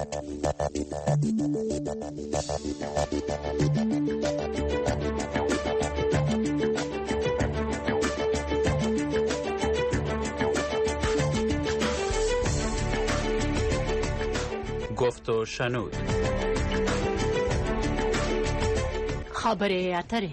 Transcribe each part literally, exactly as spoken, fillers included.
گفت و شنود. خبره اتره.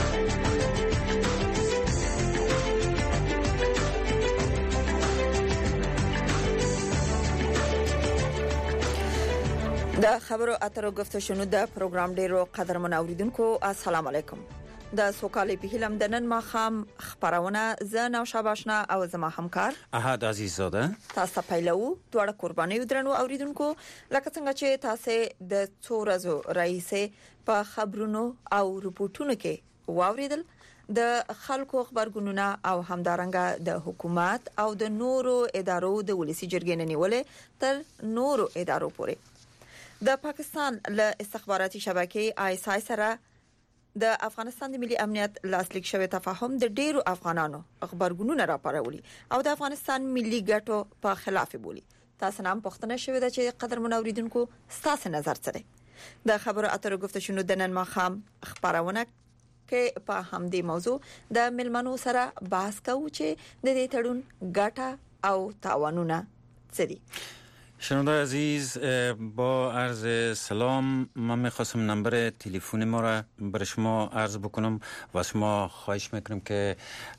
د خبرو اترو گفت و شنود د پروګرام ډیرو قدرمن اوریدونکو السلام علیکم. د سوکالي په هیلم د نن ماخام خبرونه زنه او شاباشنا او زما همکار احد عزیزاده تاسو پیلو دوړه قرباني درنو اوریدونکو لکه څنګه چې تاسو د څورزو رئیس په خبرونو او رپورټونو کې واوریدل د خلکو خبرګونونه او همدارنګه د حکومت او د نورو ادارو د ولسی جرګې نیولې تر نورو ادارو پورې د پاکستان له استخباراتي شبکې آی اس آی سره د افغانستان د ملي امنیت لاسلیک شوی تفاهم د ډیرو افغانانو خبرګونونه راپارولي او د افغانستان ملي ګټو په خلاف بولی. تاسو نام پښتنه شوی د چې قدر منوریدونکو ستاسو نظر څه دی؟ د خبرو اترو گفت شنو د نن ماخام خبرونه کې په همدې موضوع د ملمنو سره بحث کوو چې د دې تړون ګټه او تاوانونه څه دي. شنونده عزیز با عرض سلام، من میخواستم نمبر تلفن ما را برای شما عرض بکنم و شما خواهش میکنم که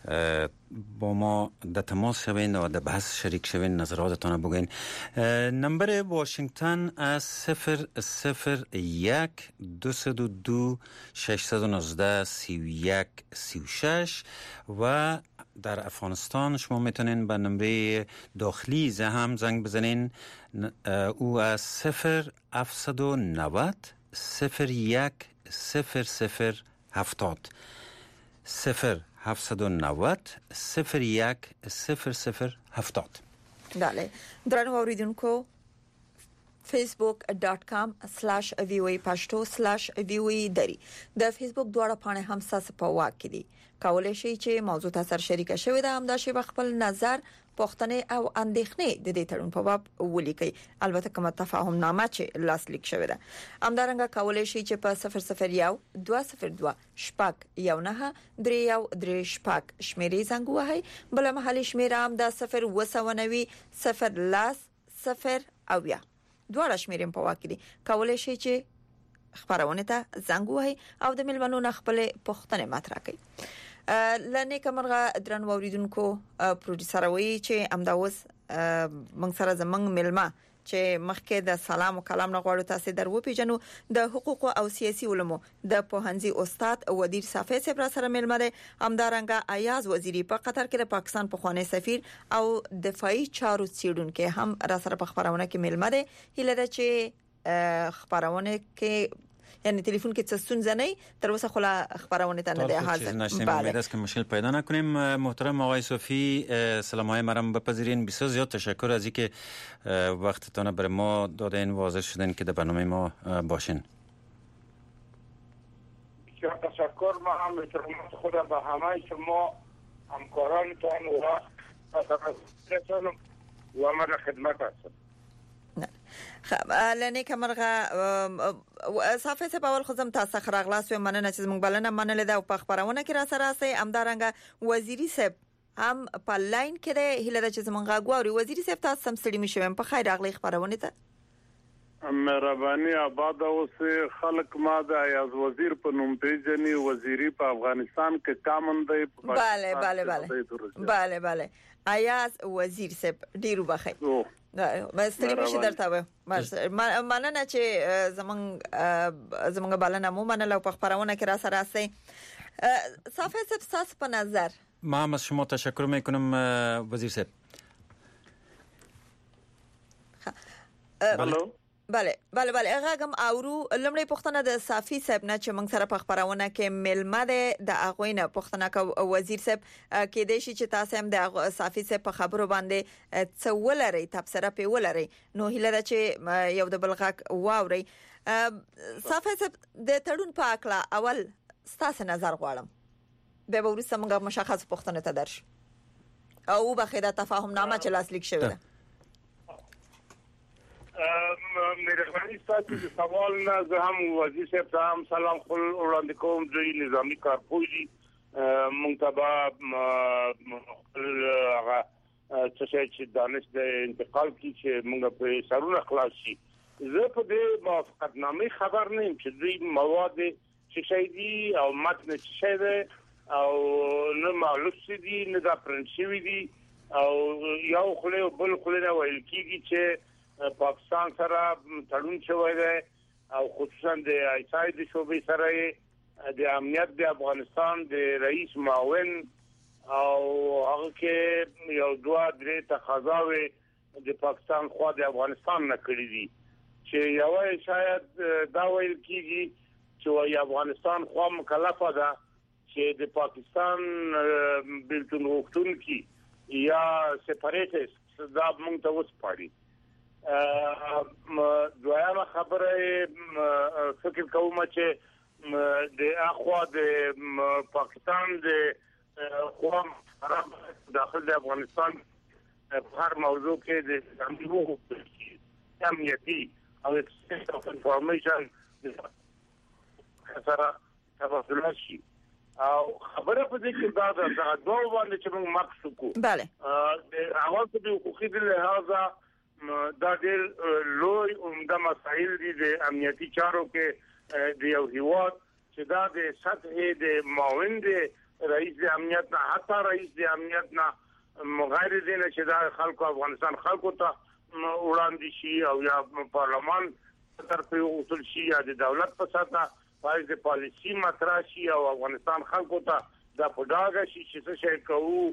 با ما در تماس شوین و در بحث شریک شوین، نظراتتان بگین. نمبر واشنگتن از صفر صفر یک دوصد و دو ششصد و نوزده سی و یک سی و شش و در افغانستان شما میتونین به نمره داخلی زهم زنگ بزنین. او از صفر هفتصد و نود صفر یک صفر صفر هفتاد صفر هفتصد و نود صفر یک صفر صفر هفتاد. بله درنو اوریدونکو facebook dot com slash voa pashto slash voa dari د فیسبوک دواړه پاڼې هم ساس په واک دي. کولای شئ چې موضوع تاسو شریک شوي ده هم دا شی خپل نظر پښتنه او اندېښنې د دې تړون په باب ولیکي. البته کوم تفاهم نامه چې لاسلیک شوی ده همدارنګه کولای شئ چې په صفر صفر یک دوه صفر دوه شپږ یو نه درې یو درې شپږ شمیرې زنګ وهئ. بل محلي شمیره هم د صفر وسونوي صفر لاس صفر او یا دواړه شمیرې په واک دي. کولای شئ چې خبرونه ته زنګ وهئ او د ملمنو خپل پښتنه مطرح کړئ. لنه کومرغه درنو اوریدونکو پروډوسر وی چې امداوس موږ سره زمنګ ملما چې مخکې د سلام او کلام نه غواړو تاسو درو پیژنو د حقوق او سیاسي علومو د پوهنځي استاد ودیر صافی صاحب سره ملما ده. همدارنګه ایاز وزیری په قطر کې د پاکستان په خوانی سفیر او دفاعي چارو څیړونکو هم را سره په خبرونه کې ملما ده. هله ده چې خبرونه کې یعنی تلفن کې څه ستونزه نه تر اوسه خلا خبرونه ته نه ده حاضر. امید است که مشکل پیدا نکنیم. محترم آقای صوفی سلامای مرام بپذیرین. بسیار زیاد تشکر از اینکه وقتتون برای ما دادین و حاضر شدین که در برنامه ما باشین. بسیار تشکر. ما هم احترامات خدا به همه شما همکارانتان و تقدیرتان و ما در خدمت هستم. خب لنه کومرغه صافه څه په ول خزم تاسو خراغلاس و مننه چې موږ بلنه منل ده او په خبرونه کې را سره سي امدارنګ وزیری صاحب هم په لاین کې ده. هله چې موږ غواړو وزیری صاحب تاسو سم ستړي مشوم په خیر اغلی خبرونه ته مهرباني آباد اوس خلق ما د ایاز وزیر په نوم پیژني. وزیری په افغانستان کې کامن دی. bale bale bale bale bale ایاز وزیر صاحب ډیرو بخیر. ما ستړي مشه درته و مننه چې زمون زمونږ بلنه مو منله په خبرونه کې را سره سي. صافی صاحب تاسو په نظر ما هم از شما تشکر میکنم وزیر صاحب. الو بله بله بله غاګم اورو لمړی پښتنه د صافی صاحب نه چې موږ سره په خبرونه کې ملمه ده د اغوینه پښتنه کو وزیر صاحب کې د شي چې تاسو هم د صافی صاحب په خبرو باندې څه ولري تبصره په ولري نو هیله چې یو د بلغاک واوري. صافی صاحب د تړون په اکلا اول ستاسو نظر غواړم به ورسته موږ مشخص پښتنه ته درش او بخیده تفاهم نامه چې لاسلیک شوی ده. مهرباني ستاسو د سوال نه زه هم وزیر صاحب ته هم سلام خپل وړاندې کوم. دوی نظامی کارپوه دي منتبه هغه څه چې دانش د انتقال کی چې موږ په سرونه خلاص شي. زه په دې موافقتنامه خبر نه یم چې دوی مواد چې شي دي او متن چې شي ده او نه معلوم دي نه دا پرنسيوي دي او یو خله بل خله ویل کیږي چې پاکستان سره تړون شوی دی او خصوصا د ایسای د شوبې سره د امنیت د افغانستان د رئیس معاون او هغه کې یو دوه درې تقاضاوي د پاکستان خو د افغانستان نه کړی دي چې یو شاید دا ویل کیږي چې افغانستان خو مکلفه ده چې د پاکستان بلتون وختون کی یا سپریټیست دا موږ ته وسپاري. دویمه خبره فکر کوم چې د اخوا د پاکستان د خوا داخل د افغانستان په هر موضوع کې د امنیتي امنیتي او اکسچینج اف انفارمیشن سره تبادله شي او خبره په دې کې دا د دوه باندې چې موږ مخ شو. بله د اول په حقوقي لحاظه دا ډېر لوی عمده مسایل دي د امنیتي چارو کې د یو هیواد چې دا د سطح د معاون د رئیس د امنیت نه حتی رئیس د امنیت نه غیر دي نه چې دا خلکو افغانستان خلکو ته وړاندې شي او یا پارلمان طرف اصول شي یا د دولت په ساته پای د پالیسی مطرح شي او افغانستان خلکو ته دا پډاګه شي چې څه شي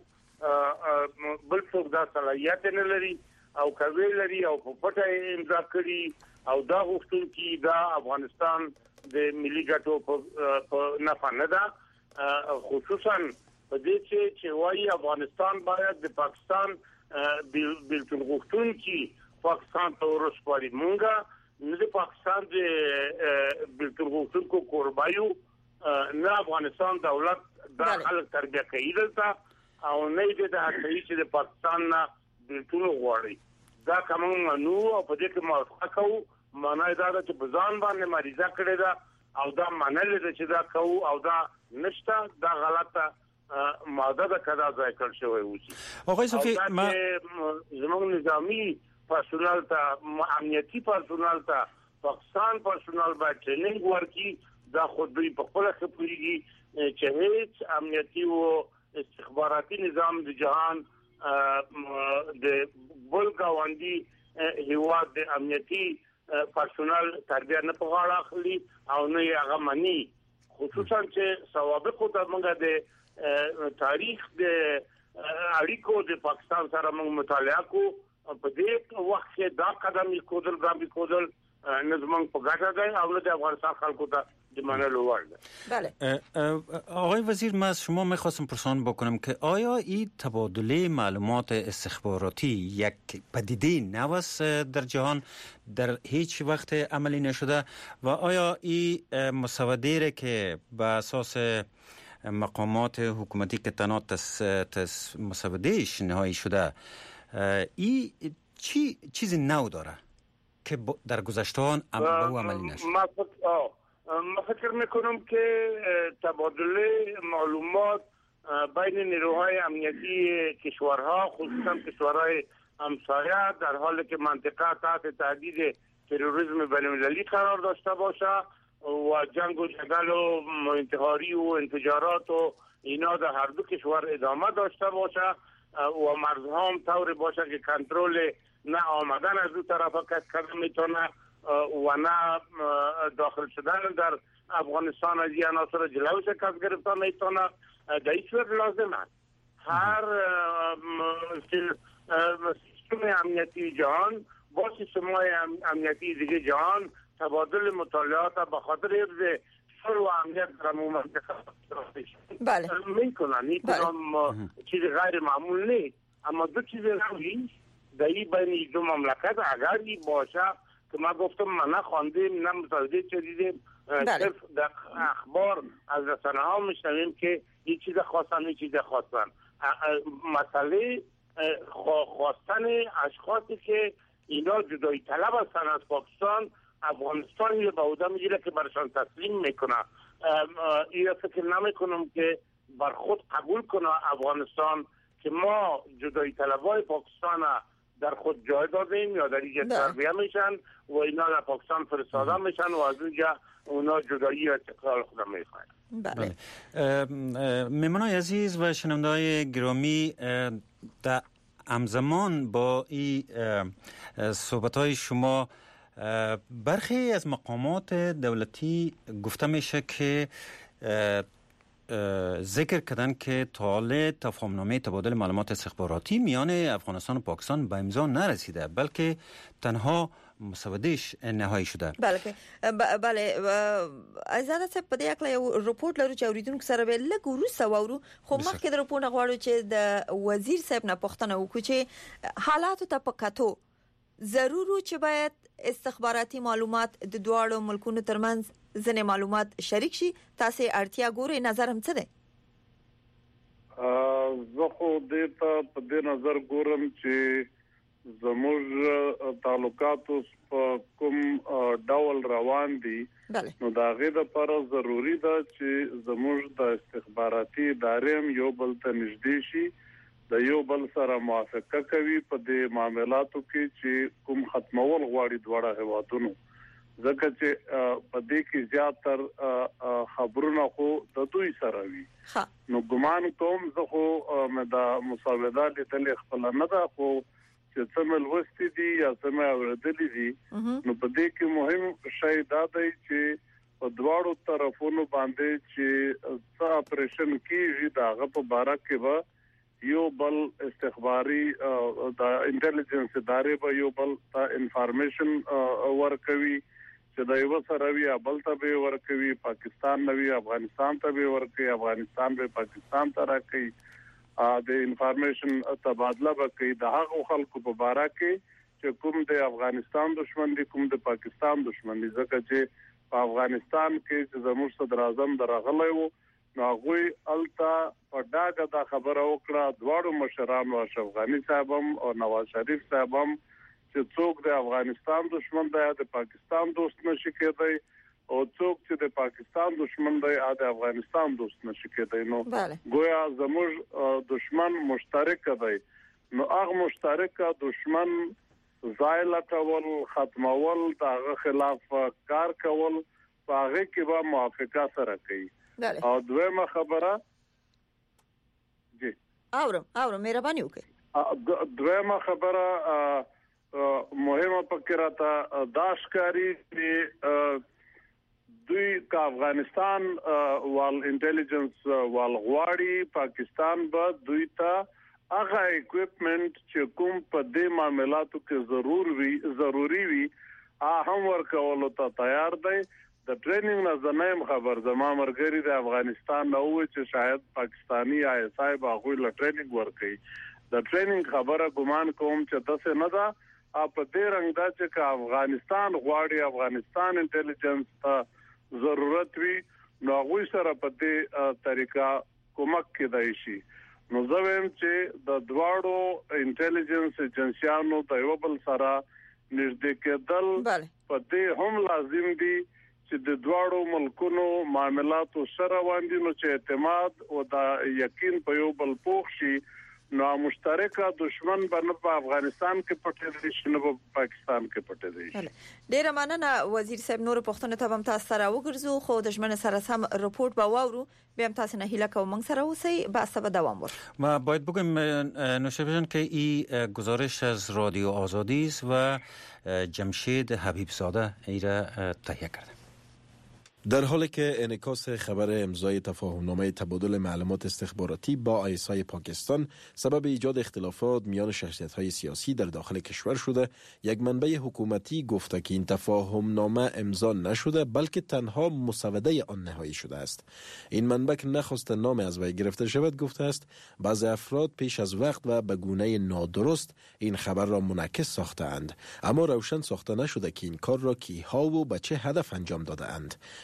کوو بل څوک دا صلاحیت نه لري او کوي لري او په پټه امضا کړي او دا غوښتل کی دا افغانستان د ملي ګټو په نفع نه ده خصوصا په دې چې چې وايي افغانستان باید د پاکستان بلتون غوښتون کی پاکستان ته ورسپاري. مونږه نه د پاکستان د بلتون غوښتون کو قربایو نه افغانستان دولت د خلک تربیه کوي دلته او نه دې د هڅې چې د پاکستان نه بلتون غواړي. دا کوم نو په دې کې موافقه کوو معنی دا چې په ځان باندې مریضه کړی دا او دا منل دي چې دا کوو او دا نشته دا غلطه ماده ده کدا ځای کړ شوی وسی. آقای صوفی ما زموږ نظامی پرسونل ته امنیتي پرسونل ته پاکستان پرسونل باندې ټریننګ ورکړي دا خود دوی په خپل خپلېږي چې هیڅ امنیتي او استخباراتي نظام د جهان د بل گاونډي هیواد د امنیتي پرسونل تربیه نه په غاړه اخلي او نه یې هغه مني. خصوصا چې سوابق د موږ د تاریخ د اړیکو د پاکستان سره موږ مطالعه کو په دې وخت کې دا قدم یې کودل ګامي کودل نظم په ګټه ده او د افغانستان خلکو ته د منلو وړ ده. بله آقای وزیر من از شما میخواستم پرسان بکنم که آیا این تبادله معلومات استخباراتی یک پدیده نو است در جهان در هیچ وقت عملی نشده و آیا این مسوده که به اساس مقامات حکومتی که تنها تس, تس مسودهش نهایی شده این چی چیز نو داره که در گذشتهان به عملی نشد؟ ما فکر میکنم که تبادله معلومات بین نیروهای امنیتی کشورها خصوصا کشورهای همسایه در حالی که منطقه تحت تهدید تروریسم بین‌المللی قرار داشته باشه و جنگ و جدل و انتحاری و انفجارات و اینا در هر دو کشور ادامه داشته باشه و مرزها هم طوری باشه که کنترل نه آمدن از دو طرف کس کردن میتونه و نه داخل شدن در افغانستان از این عناصر جلوش کس گرفتن میتونه در این صورت لازم است هر سیستم امنیتی جهان با سیستم امنیتی دیگه جهان تبادل مطالعات به خاطر حفظ صلح و امنیت در منطقه بله میکنن این کدام چیز غیر معمول نیست اما دو چیز نوعی در این بین دو مملکت اگر این باشه که ما گفتم ما نه خواندیم نه مطالعه چه دیدیم صرف در اخبار از رسانه ها میشنویم که این چیز خواستن این چیز خواستن مسئله خواستن اشخاصی که اینا جدایی طلب هستن از پاکستان، افغانستان یه به عهده میگیره که برشان تسلیم میکنه. این فکر نمیکنم که بر خود قبول کنه افغانستان که ما جدایی طلبای پاکستان در خود جای دادیم یا در اینجا تربیه میشن و اینا در پاکستان فرستاده میشن و از اینجا اونا جدایی استقلال خود میخواهند. بله. مهمانای عزیز و شنونده‌های گرامی، در همزمان با این صحبت‌های شما برخی از مقامات دولتی گفته میشه که ذکر کردن که تا حال تفاهمنامه تبادل معلومات استخباراتی میان افغانستان و پاکستان به امضا نرسیده، بلکه تنها مسودهش نهایی شده. بله بله ازاده صاحب په دې اړه یو رپورټ لرو چې اوریدونکو سره به لږ وروسته واورو، خو مخکې د رپورټ غواړو چې د وزیر صاحب نه پوښتنه وکړو چې حالات ته په کتو ضروري چې باید استخباراتي معلومات د دواړو ملکونو ترمنځ ځنې معلومات شریک شي. تاسو اړتیا ګورئ، نظر هم څه دی؟ زه خو دې ته په دې نظر ګورم چې زموږ تعلقات په کوم ډول روان دي، نو دا غي د لپاره ضروری ده چې زموږ د استخباراتي ادارې یو بل ته نږدې شي، د یو بل سره موافقه کوي په دې معاملاتو کې چې کوم ختمول غواړي دواړه هیوادونو، ځکه چې په دې کې زیاتر خبرونه خو د دوی سره وي. نو ګمان کوم زه خو مې دا مساوده لیدل خپل نه ده، خو چې څمل وستي دي یا څمه اوردلې دي، نو په دې کې مهم شی دا دی چې په دواړو طرفونو باندې چې څه اپریشن کیږي دا غو په بارا کې به یو بل استخباري د انټيليجنس ادارې به یو بل ته انفارمیشن ورکوي چې دا یو سره وی بل ته به ورکوي، پاکستان نوي افغانستان ته به ورکوي، افغانستان به پاکستان ته راکوي، د انفارمیشن تبادله وکړي د هغو خلکو په باره کې چې کوم د افغانستان دشمن دي کوم د پاکستان دشمن دي، ځکه چې په افغانستان کې چې زموږ صدر اعظم درغلی وو نو هغه التا په ډاګه دا خبره وکړه دواړو مشرانو اشرف غنی صاحب او نواز شریف صاحب چې څوک د افغانستان دشمن دی د پاکستان دوست نشي کېدی او څوک چې د پاکستان دشمن دی د افغانستان دوست نشي کېدی. نو گویا زموږ دشمن مشترک دی، نو هغه مشترک دشمن زایل کول، ختمول، دغه خلاف کار کول، هغه کې به موافقه سره کوي. او دویمه خبره جی اورم اورم مهرباني وکړئ. دویمه خبره مهمه پکې راته داشکاری چې دوی کا افغانستان وال انټيليجنس وال غواړي پاکستان به دوی ته هغه اکوپمنٹ چې کوم په دې معاملاتو کې ضرور وي ضروری وي هم ورکول ته تیار دی. د ټریننګ نه زنیم خبر زما مرګري د افغانستان نو چې شاید پاکستانی آی اس آی باغوی ل ټریننګ ورکړي، د ټریننګ خبره ګمان کوم چې تاسو نه دا په دې رنګ دا چې افغانستان غواړي افغانستان انټيليجنس ته ضرورت وي نو هغه سره په دې طریقه کومک کېدای شي. نو زه ویم چې د دواړو انټيليجنس ایجنسیانو د یو بل سره نږدې کېدل په دې هم لازم دي چې د دواړو ملکونو معاملاتو سره باندې نو چې اعتماد او د یقین په یو بل پوښ شي، نو مشترکه دشمن باندې په افغانستان کې پټې شي نو په پاکستان کې پټې شي. ډیر مننه وزیر صاحب، نور پښتون ته هم تاسو سره وګرځو، خو د ژمنه سره سم رپورت به واورو، بیا هم تاسو نه هیله کوم موږ سره اوسئ، بحث به دوام ورکړي. ما باید بگم نوشابه که این گزارش از رادیو آزادی است و جمشید حبیب زاده ای را تهیه کرده. در حالی که انعکاس خبر امضای تفاهمنامه تبادل معلومات استخباراتی با آی اس آی پاکستان سبب ایجاد اختلافات میان شخصیت‌های سیاسی در داخل کشور شده، یک منبع حکومتی گفته که این تفاهمنامه امضا نشده بلکه تنها مسوده آن نهایی شده است. این منبع که نخواست نام از وی گرفته شود گفته است بعضی افراد پیش از وقت و به گونه نادرست این خبر را منعکس ساخته‌اند، اما روشن ساخته نشده که این کار را کیها و به چه هدف انجام داده اند.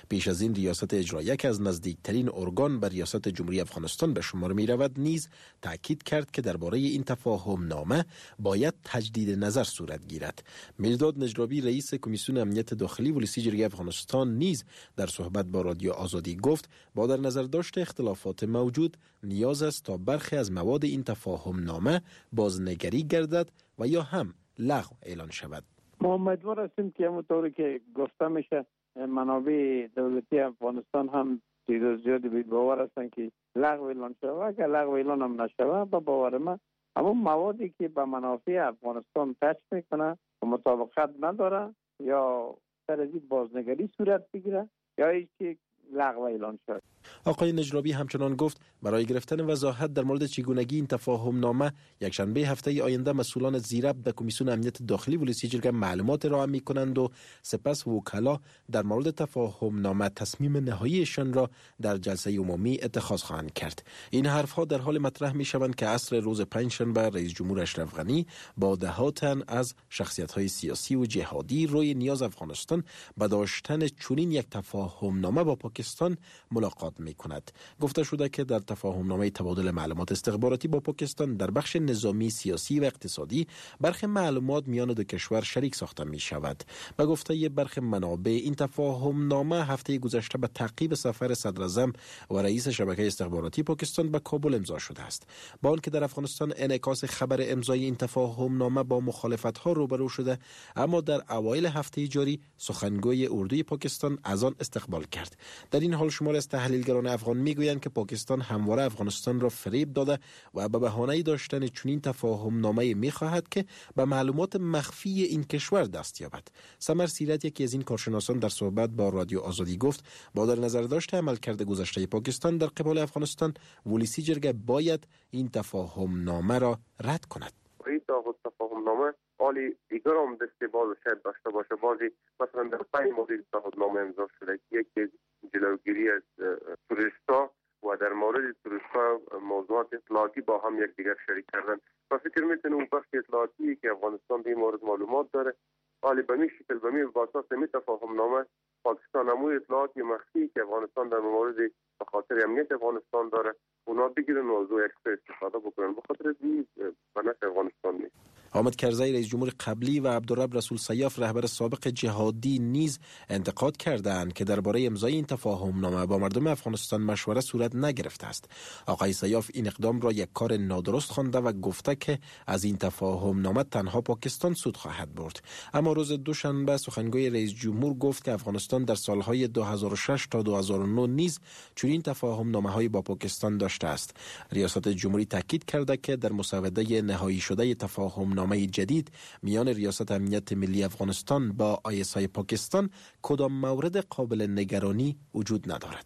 پیش از این ریاست اجراییه که از نزدیکترین ارگان به ریاست جمهوری افغانستان به شمار می رود نیز تاکید کرد که درباره این تفاهم نامه باید تجدید نظر صورت گیرد. مرداد نجرابی رئیس کمیسیون امنیت داخلی ولسی جرگه افغانستان نیز در صحبت با رادیو آزادی گفت با در نظر داشت اختلافات موجود نیاز است تا برخی از مواد این تفاهم نامه بازنگری گردد و یا هم لغو اعلان شود. ما امیدوار هستیم که همونطوری که گفته میشه منابع دولتی افغانستان هم چیز زیادی به باور هستن که لغو اعلان شود. اگر لغو اعلان هم نشود با باور من اما موادی که به منافع افغانستان تچ میکنه و مطابقت نداره یا سر از بازنگری صورت بگیره یا اینکه لغو اعلان شد. آقای نجرابی همچنان گفت برای گرفتن وضاحت در مورد چگونگی این تفاهم نامه یکشنبه هفته آینده مسئولان زیربط به کمیسیون امنیت داخلی ولسی جرگه معلومات ارائه می‌کنند و سپس وکلا در مورد تفاهم نامه تصمیم نهاییشان را در جلسه عمومی اتخاذ خواهند کرد. این حرفها در حال مطرح می‌شوند که عصر روز پنجشنبه رئیس جمهور اشرف غنی با دهاتن از شخصیت‌های سیاسی و جهادی روی نیاز افغانستان به داشتن چنین یک تفاهم نامه با پاکستان ملاقات می کند. گفته شده که در تفاهم نامه تبادل معلومات استخباراتی با پاکستان در بخش نظامی، سیاسی و اقتصادی برخی معلومات میان دو کشور شریک ساخته می شود. به گفته برخی منابع این تفاهم نامه هفته گذشته به تعقیب سفر صدر اعظم و رئیس شبکه استخباراتی پاکستان به کابل امضا شده است. با آنکه در افغانستان انعکاس خبر امضای این تفاهم نامه با مخالفت ها روبرو شده، اما در اوایل هفته جاری سخنگوی اردوی پاکستان از آن استقبال کرد. در این حال شمار از تحلیلگران افغان میگویند که پاکستان همواره افغانستان را فریب داده و به بهانه داشتن چنین تفاهم نامه میخواهد که به معلومات مخفی این کشور دست یابد. سمر سیرت یکی از این کارشناسان در صحبت با رادیو آزادی گفت با در نظر داشت عملکرد گذشته پاکستان در قبال افغانستان ولسی جرگه باید این تفاهم نامه را رد کند. این تفاهم نامه حالی دیگر هم دستبال شاید داشته باشه. بازی مثلا در پنج مورد تفاهم نامه امضا شده. یکی جلوگیری از توریستا و در مورد توریستا موضوعات اطلاعاتی با هم یک دیگر شریک کردن. و فکر میکنم اون بخش اطلاعاتی که افغانستان به این مورد معلومات داره حالی به می شکل به می واساس می تفاهم نامه پاکستان همون اطلاعاتی مخفی که افغانستان در مورد به خاطر امنیت افغانستان داره اونا بگیرن و از یک استفاده بکنن. به خاطر این به نفع افغانستان نیست. حامد کرزی رئیس جمهور قبلی و عبدالرب رسول سیاف رهبر سابق جهادی نیز انتقاد کردند که درباره امضای این تفاهم نامه با مردم افغانستان مشوره صورت نگرفته است. آقای سیاف این اقدام را یک کار نادرست خوانده و گفته که از این تفاهم نامه تنها پاکستان سود خواهد برد. اما روز دوشنبه سخنگوی رئیس جمهور گفت که افغانستان در سالهای دو هزار و شش تا دو هزار و نه نیز چنین تفاهم نامه‌های با پاکستان داشته است. ریاست جمهوری تاکید کرده که در مسوده نهایی شده تفاهم نامه جدید میان ریاست امنیت ملی افغانستان با آی اس آی پاکستان کدام مورد قابل نگرانی وجود ندارد.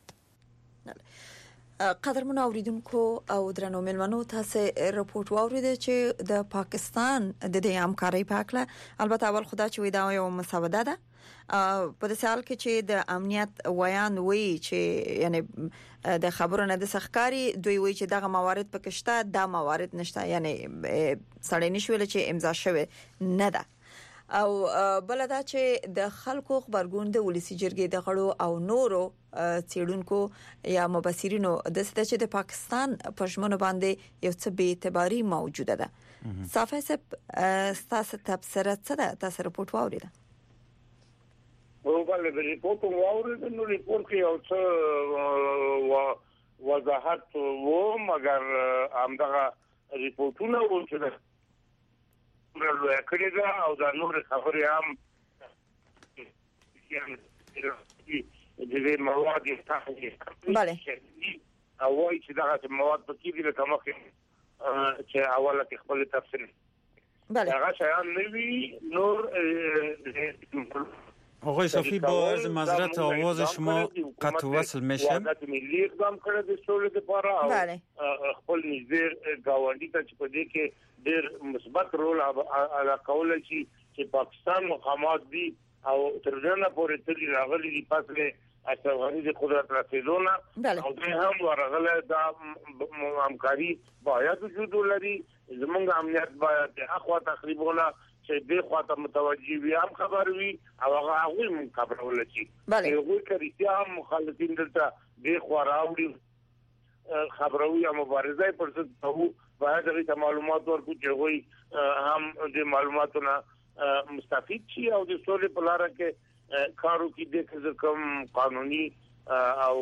قدرمن اوریدونکو او درنو ملمنو تاسو رپورت واوریده چې د پاکستان د دې همکارۍ په اړه البته اول خدا چې وې دا یو مسوده ده په دې حال کې چې د امنیت ویان وی چې یعنی د خبرو نه د سخکاری دوی وی چې دغه موارد پکې شته دا موارد نشته یعنی سړی نشول چې امضا شوه نه ده او بلدا چې د خلکو خبرګون د ولسی جرګې د غړو او نورو څېړونکو یا مبصرینو د ست چې د پاکستان پښمنو باندې یو څه به اعتباري موجوده ده. صافه سب تاسو تبصره څه ده تاسو رپورت واوریده؟ او بل د ریپورت واوریده نو ریپورت کې یو څه وضاحت وو مګر همدغه ریپورتونه و چې نو کړي دا او دا نور خبرې هم د دې مواد ته bale او وايي چې دا مواد په کې دي کومه چې اوله کې خپل تفسیر bale هغه شیان نوي نور آقای صافی با از معذرت آواز شما قطع وصل میشه. وزارت ملی اقدام کړی د سولې لپاره او خپل نږدې گاونډي ته چې په دې کې ډېر مثبت رول ادا کول شي چې پاکستان مقامات دي او تر ډېره پورې تللی راغلي دي پاتې افغاني د قدرت رسیدونه او دوی هم ورغله دا همکاري باید وجود ولري. زمونږ امنیت باید اخوا تقریبونه چې د خواته متوجي وي هم خبر وي او هغه هغه مون خبر ولچی هغه کریتیا هم مخالفین دلته د خوا راوړي خبروي او مبارزه پر ضد ته باید د معلومات ورکړي چې وي هم د معلوماتونه مستفید شي او د سولې په لار کې کارو کې د کوم قانوني او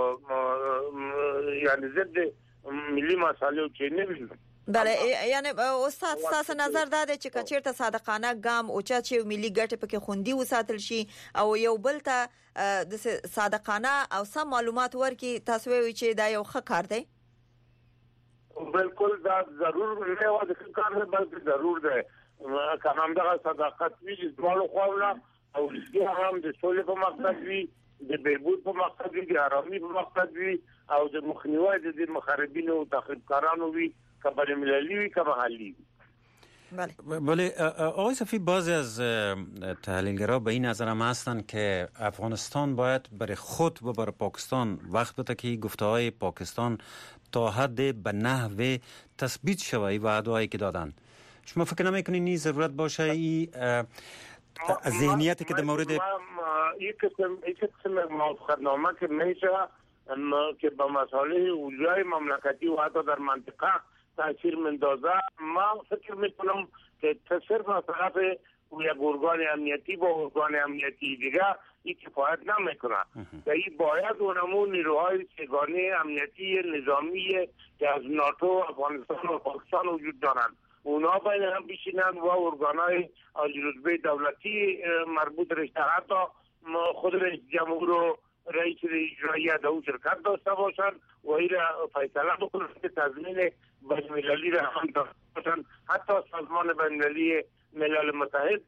یعنی ضد ملي مسایلو کې نه وي. بله یعنی استاد تاسو نظر دا دی چې کچیرته صادقانه ګام او چې ملي ګټه پکې خوندي وساتل شي او یو بل ته د صادقانه او سم معلومات ورکي تاسو وی چې دا یو ښه کار دی. بالکل دا ضرور نه و د کار نه بلکې ضرور دی که هم دغه صداقت وي د ټولو خواونه او رښتیا هم د سولې په مقصد وي د بهبود په مقصد وي د آرامي په مقصد وي او د مخنیوي د مخربینو او تخریبکارانو وي کبر مللی وی که محلی. بله بله آقای صفی بعضی از تحلیلگرها به این نظر هم هستند که افغانستان باید برای خود و برای پاکستان وقت بده که گفته‌های پاکستان تا حد به نحو تثبیت شود این وعده‌هایی که دادن. شما فکر نمی‌کنید این ضرورت باشه این ذهنیتی که در مورد یک قسم یک قسم موافقتنامه که میشه که به مسائل اولیای مملکتی و حتی در منطقه تاثیر مندازه ما فکر میکنم که صرف از طرف یک ارگان امنیتی با ارگان امنیتی دیگه این کفایت نمیکنه. این باید اونمون نیروهای سگانه امنیتی نظامی که از ناتو افغانستان و پاکستان وجود دارند اونا باید هم بشینن و ارگانهای عالی رتبه دولتی مربوط رشته حتی خود رئیس جمهور و رئیس اجرایی در اون شرکت داشته باشن و این را فیصله بکنن که تضمین بین المللی را هم داشته باشن حتی سازمان بین المللی ملل متحد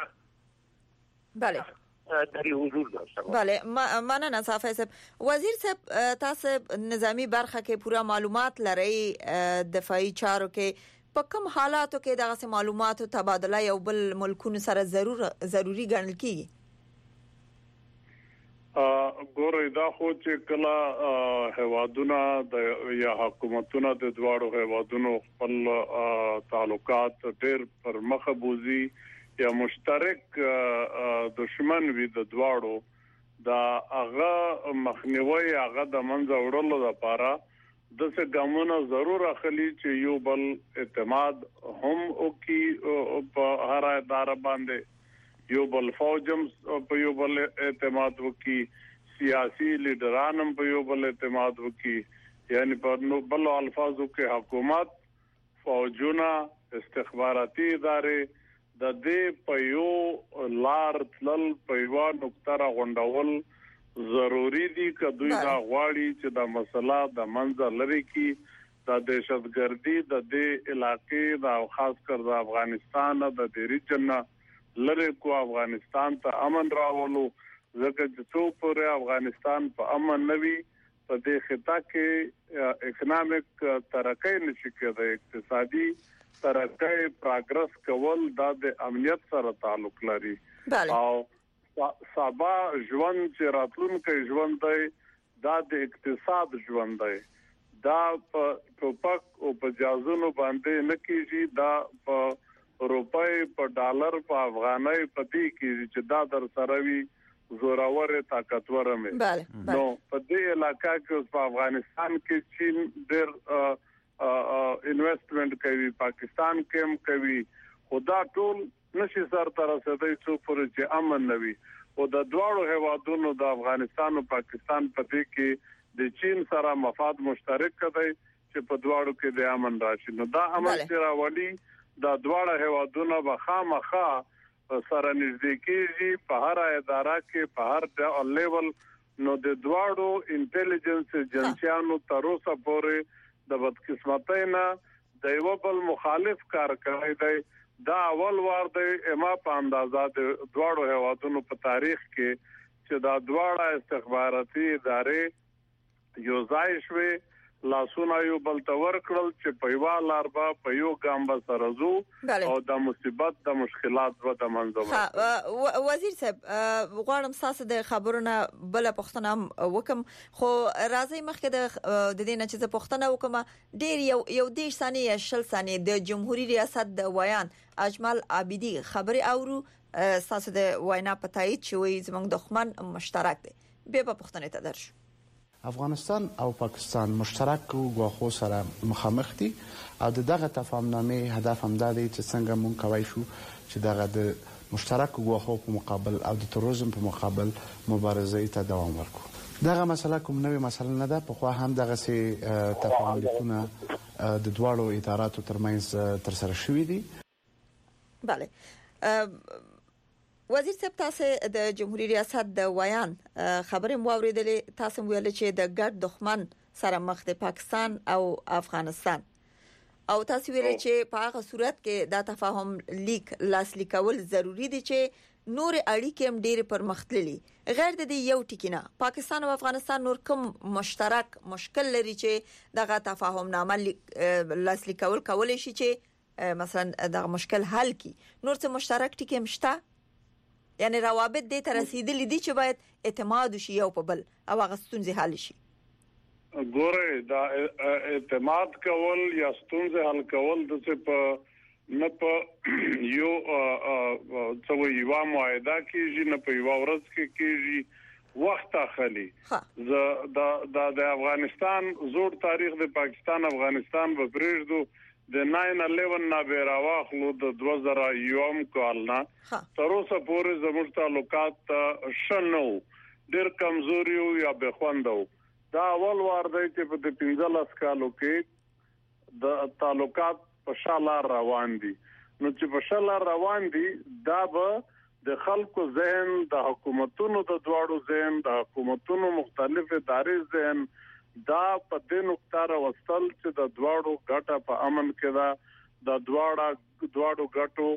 بله در حضور داشته باشن. بله مننه صافی صاحب. وزیر صاحب تاسو نظامی برخه کې پورا معلومات لري دفاعي چارو کې په کوم حالاتو کې دغه معلوماتو تبادله یو بل ملکونو سره ضرور ضروری ګڼل کیږي؟ ګورې دا خو چې کله هوادونه د یا حکومتونه د دواړو هوادونو خپل تعلقات ډېر پر مخ بوزي یا مشترک دشمن وي د دواړو دا هغه مخنیوي هغه د منځ وړلو لپاره د څه ګامونه ضرور اخلي چې یو بل اعتماد هم او کی په هر اداره باندې یو بل فوجم په یو بل اعتماد وکي سیاسي لیډرانم په یو بل اعتماد وکي یعنی په نو بل الفاظو کې حکومت فوجونه استخباراتي ادارې د دې په یو لار تلل په یو نقطه را غونډول ضروری دي چې دوی دا غواړي چې دا مسله د منځ لري کې د دهشتګردي د دې علاقې د خاص کر د افغانستان د دې ریجن لره کو افغانستان ته امن راولو ځکه چې څو پر افغانستان په امن نوي په دې خطه کې اکونومیک ترقی نشي کېدای اقتصادي ترقی پروګرس کول د امنیت سره تعلق لري او سبا ژوند چې راتلونکي ژوند دی دا د اقتصاد ژوند دی دا په ټوپک او په جازونو باندې نه کیږي دا په روپای په ډالر په افغانۍ په دې کې چې دا در سره وي زوراور طاقتور مې نو په دې علاقہ کې په افغانستان کې چین ډېر انویسټمنټ کوي پاکستان کې هم کوي خدا ټول نشي سر تر رسیدای څو پر چې امن نوي او د دواړو هوادونو د افغانستان او پاکستان په دې کې د چین سره مفاد مشترک کړي چې په دواړو کې د امن راشي نو دا امن چې راولي دا دواړه هوادونه به خامخا سره نږدې کېږي په هر اداره کې په هر لیول نو د دواړو انټيليجنس ایجنسیانو تر اوسه پورې د بدقسمتۍ نه د یو بل مخالف کار کوي دی دا اول وار دی اما په اندازه د دواړو هوادونو په تاریخ کې چې دا دواړه استخباراتي ادارې یو ځای شوي لاسونه یو بل ته ورکړل چې په یو لار به په یو ګام به سره زو او د مصیبت د مشکلات به د منځو. وزیر صاحب غواړم تاسو د خبرونه بل پښتنه وکم خو راځي مخکې د د دې نه چې پښتنه وکم ډیر یو یو دیش ثانیه شل ثانیه د جمهوریت ریاست د ویان اجمل عابدی خبري اورو تاسو د وینا په تایید شوی زموږ دښمن مشترک دی به په پښتنه ته درش. افغانستان او پاکستان مشترک غواخو سره مخامخ دي او دغه تفاهمنامه هدف هم دا دی چې څنګه مونږ کوي شو چې دغه د مشترک غواخو په مقابل او د تروریزم په مقابل مبارزه ته دوام ورکړو. دغه مسله کوم نوې مسله نه ده، په خو هم دغه سي تفاهم لیکونه د دواړو اداراتو ترمنځ تر سره شوې دي. bale وزیر صاحب تاسو د جمهوریت ریاست د ویان خبرې مو اوریدلې، تاسو ویل چې د ګډ دښمن سره مخ د پاکستان او افغانستان او تاسو ویل چې په هغه صورت کې دا تفاهم لیک لاسلیک کول ضروری دي چې نور اړیکې هم ډېر پرمختللي غیر د یو ټکینه پاکستان او افغانستان نور کوم مشترک مشکل لري چې دغه تفاهم نامه لاسلیک کول کولای شي چې مثلا دغه مشکل حل کی. نور څه مشترک ټکی هم شته، یعنی روابط دې تر رسیدلې دي چې باید اعتماد وشي یو په بل او هغه ستونزې حل شي. ګوره دا اعتماد کول یا ستونزې حل کول د څه په نه په یو څه وی یو معاهده کېږي نه په یو ورځ کې کېږي، وخت اخلي. د د افغانستان زوړ تاریخ د پاکستان افغانستان په پریږدو د ناین الیون نه بیراواخلو د دوه زره یوم کال نه تر اوسه پورې زموږ تعلقات شنو ډېر کمزوري او یا بخوندو. دا اول وار دی چې په پنځلس کالو کې د تعلقات په شاله روان دي. نو چې په شاله روان دي دا به د خلکو ذهن د حکومتونو د دواړو ذهن د حکومتونو مختلف ادارې ذهن دا په دې نقطه راوستل چې د دواړو ګټه په امن کې دا د دواړو دواړو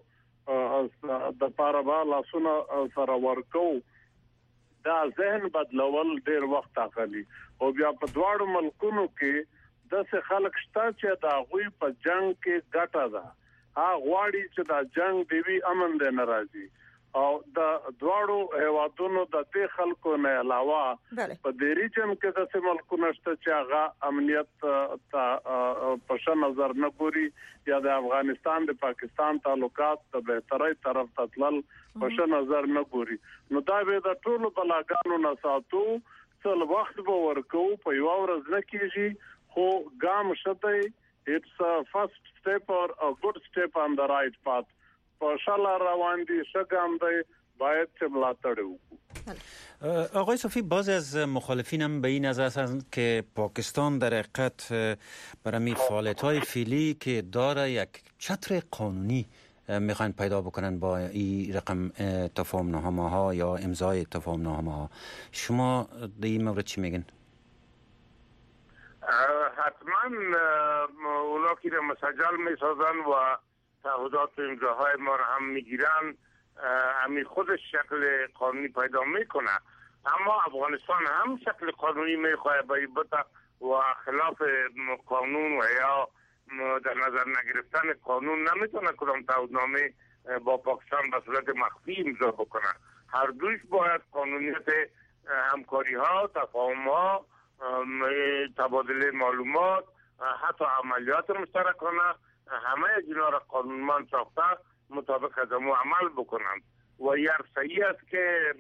ګټو د پاره لاسونه سره ورکو دا ذهن بدلول ډیر وخت اخلي او بیا په دواړو ملکونو کې د څه خلک شته چې دا غوي په جنگ کې ګټه ده، ها غواړي چې دا جنگ دی امن دې ناراضي او د دواړو هوادونو د دې خلکو نه علاوه په دې ریجن کې د څه ملکونو شته چې هغه امنیت ته په شان نظر نه ګوري یا د افغانستان د پاکستان تعلقات د بهتري طرف ته تلل په شان نظر نه ګوري. نو دا به د ټولو بلاګانو نه ساتو څل وخت به ورکو په یو ورځ نه کیږي خو ګام شته. It's a first step or a good step on the right path. په شاله روان دي شګام دی باید چې ملاتړ وکړو. آقای صوفی بعضی از مخالفین هم به این نظر هستند که پاکستان در حقیقت برای فعالیت‌های فعلی که داره یک چتر قانونی میخوان پیدا بکنن با این رقم تفاهمنامه ها یا امضای تفاهمنامه ها. شما در این مورد چی میگن؟ حتما اونا که مسجل میسازن و تعهدات امضاهای ما را هم میگیرن همین خودش شکل قانونی پیدا میکنه، اما افغانستان هم شکل قانونی میخواه باید و خلاف قانون و یا در نظر نگرفتن قانون نمیتونه کدام تعهدنامه با پاکستان به صورت مخفی امضا بکنه. هر دویش باید قانونیت همکاری ها، تفاهم ها، تبادل معلومات، حتی عملیات مشترکانه همه اینا را قانونمند ساخته مطابق از امو عمل بکنند و یک صحیح است که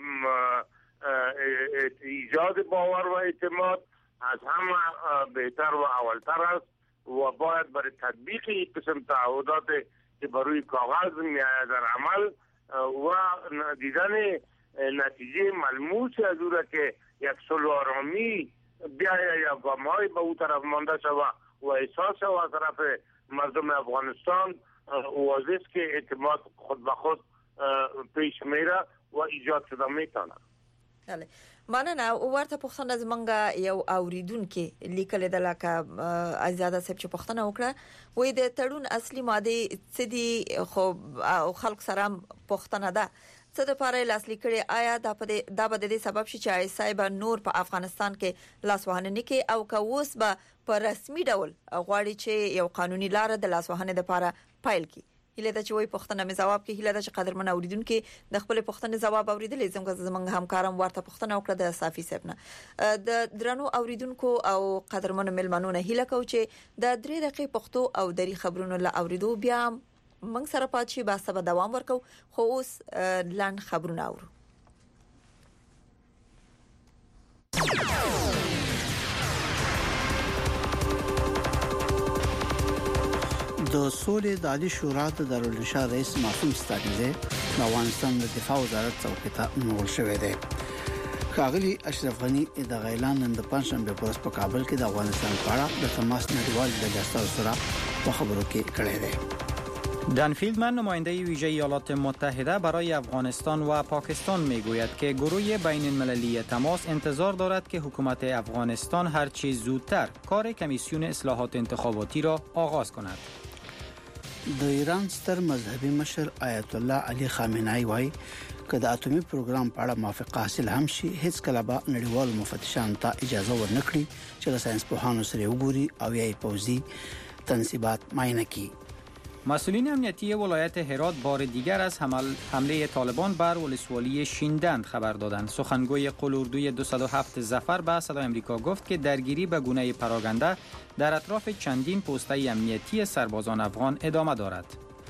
ایجاد باور و اعتماد از همه بهتر و اولتر است و باید برای تطبیق این قسم تعهدات که بروی کاغذ میآید در عمل و دیدن نتیجه ملموس از او را که یک صلح آرامی بیاید یا گام‌های به او طرف مانده شود و احساس شود از طرف مردم افغانستان واضح است که اعتماد خود به خود پیش میره و ایجاد شده میتونه. بله مننه. ورته پوښتنه زمونږ یو اوریدونکو لیکل د لکه ازاده صاحب چې پوښتنه وکړه وې د تړون اصلي ماده څه دي خو خلک سره پوښتنه ده څه د پاره لاسلیک کړي آیا دا په دا به د سبب شي چې آی اس آی به نور په افغانستان کې لاسوهنه نه کوي او که اوس به په رسمي ډول غواړي چې یو قانوني لار د لاسوهنه لپاره پایل کړي. هله د چوي پښتنه مې جواب کې هله د قدرمن اوریدونکو د خپل پښتنه جواب اوریدلې زموږ زمنګ همکارم ورته پښتنه وکړه د صافي صاحبنه د درنو اوریدونکو او قدرمن ملمنونه هله کو چې د درې دقیقې پښتو او دری خبرونو لا اوریدو بیا موږ سره پاتې به سبا دوام ورکو خو اوس لاند خبرونه اورو. د سولې د عالی شورا د دارالانشا رئیس معصوم ستانیزه د افغانستان د دفاع وزارت څوکۍ ته منول شوې ده. ښاغلي اشرف غنی د غیلان نن د پنځشنبه په ورځ په کابل کې د افغانستان په اړه د تماس نړیوال لجستر سره په خبرو کې کړی دی. دان فیلدمن نماینده ویژه ایالات متحده برای افغانستان و پاکستان میگوید که گروه بین المللی تماس انتظار دارد که حکومت افغانستان هرچه زودتر کار کمیسیون اصلاحات انتخاباتی را آغاز کند. د ایران ستر مذهبي مشر آیت الله علی خامنه‌ای وایي که د اټومي پروګرام په اړه موافقه حاصل هم شي هیڅ کله به نړیوال مفتشان ته اجازه ورنکړي چې له ساينس پوهانو سره وګوري او یې پوزي تنصیبات معاینه کړي. مسئولین امنیتی ولایت هرات بار دیگر از حمله طالبان بر ولسوالی شیندند خبر دادند. سخنگوی قلوردوی دویست و هفت ظفر به صدای آمریکا گفت که درگیری به گونه پراگنده در اطراف چندین پوسته امنیتی سربازان افغان ادامه دارد.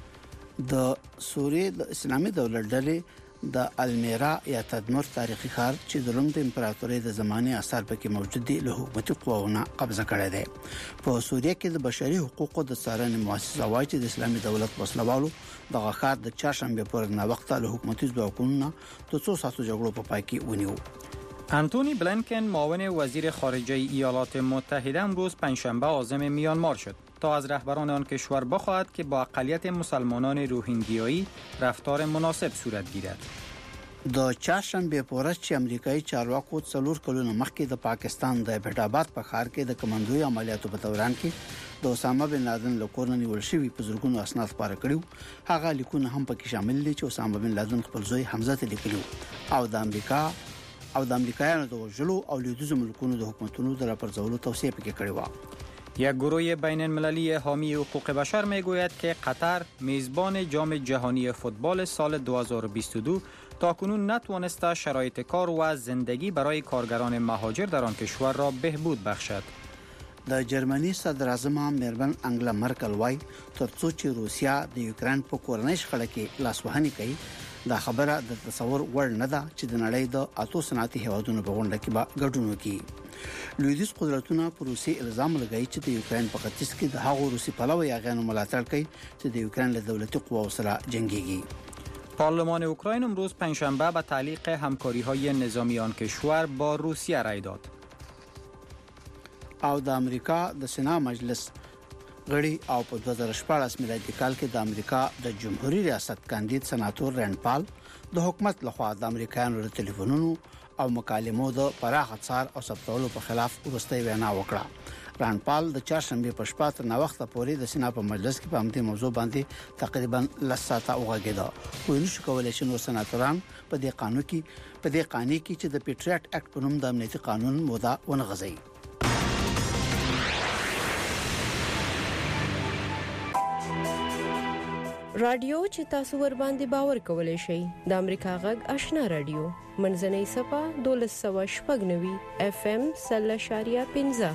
د سوریه د اسلامي دولت ډلې د المیرا یا تدمر تاریخي ښار چې د روم د امپراتورۍ د زمانه اثر پکې موجود دي له حکومتي قواوو قبضه کړی دی. په سوریه کې د بشري حقوقو د څارنې مؤسسه وايي چې د اسلامي دولت وسلوالو د غاښار د چهارشنبه پر نه وخت له حکومتي ځواکونو د څو ساعتو جګړو په پای کې ونیو. انتونی بلینکن معاون وزیر خارجه ایالات متحده امروز پنجشنبه عازم میانمار شد تا از رهبران آن کشور بخواهد که با اقلیت مسلمانان روهینگیایی رفتار مناسب صورت گیرد. د چهارشنبه په ورځ چې امریکایي چارواکو څلور کلونه مخکې د پاکستان د ابټاباد په ښار کې د کمانډوي عملیاتو په دوران کې د اسامه بن لادن له کور نه نیول شوی په زرګونو اسناد خبره کړیو، هغه لیکونه هم پکې شامل دي چې اسامه بن لادن خپل زوی حمزه ته لیکلو او د امریکا او د امریکایانو د وژلو او لیدوزو ملکونو د حکومتونو د راپرځولو توصیه پکې کړې و. یک گروه بین المللی حامی حقوق بشر میگوید که قطر میزبان جام جهانی فوتبال سال دو هزار و بیست و دو تاکنون نتوانسته شرایط کار و زندگی برای کارگران مهاجر در آن کشور را بهبود بخشد. د جرمني صدر اعظم میرمن انګلا مرکل وای ترڅو چې روسیا د یوکرين په کورنۍ شخړه کې لاسوهنه کوي دا خبره د تصور وړ نه ده چې د نړۍ د اتو صنعتي هیوادونو په غونډه کې به ګډون وکړي. لویدیز قدرتونه پر روسي الزام لګایي چې د یوکرين په ختیځ کې د هغو روسي پلوي اغانو ملاتړ کوي چې د یوکرين له دولتي قواو سره جنگيږي. پارلمان اوکراین امروز پنجشنبه به تعلیق همکاری‌های نظامی آن کشور با روسیه رای داد. او د امریکا د سنا مجلس غړي او په دوه هزار شپږ میلادي کال کې د امریکا د جمهوریت ریاست کاندید سناتور رند پال د حکومت لخوا د امریکایانو د ټلیفونونو او مکالمو د پراخ څار او ثبتولو په خلاف ورستۍ وینا وکړه. رند پال د چهارشنبه په شپه تر نو وخت پورې د سنا په مجلس کې په همدې موضوع باندې تقریبا لس ساعته وغږیده. ویني شو کولای چې نو سناتوران په دې قانون کې په دې قانون کې چې د پیټریټ اکټ په نوم د امنیتي قانون موده ونغځي. رادیو چې تاسو ور باندې باور کولای شئ د امریکا غږ آشنا رادیو منځنۍ صفه دولس سوه شپږ نوي اف ام سل شاریه پنځه.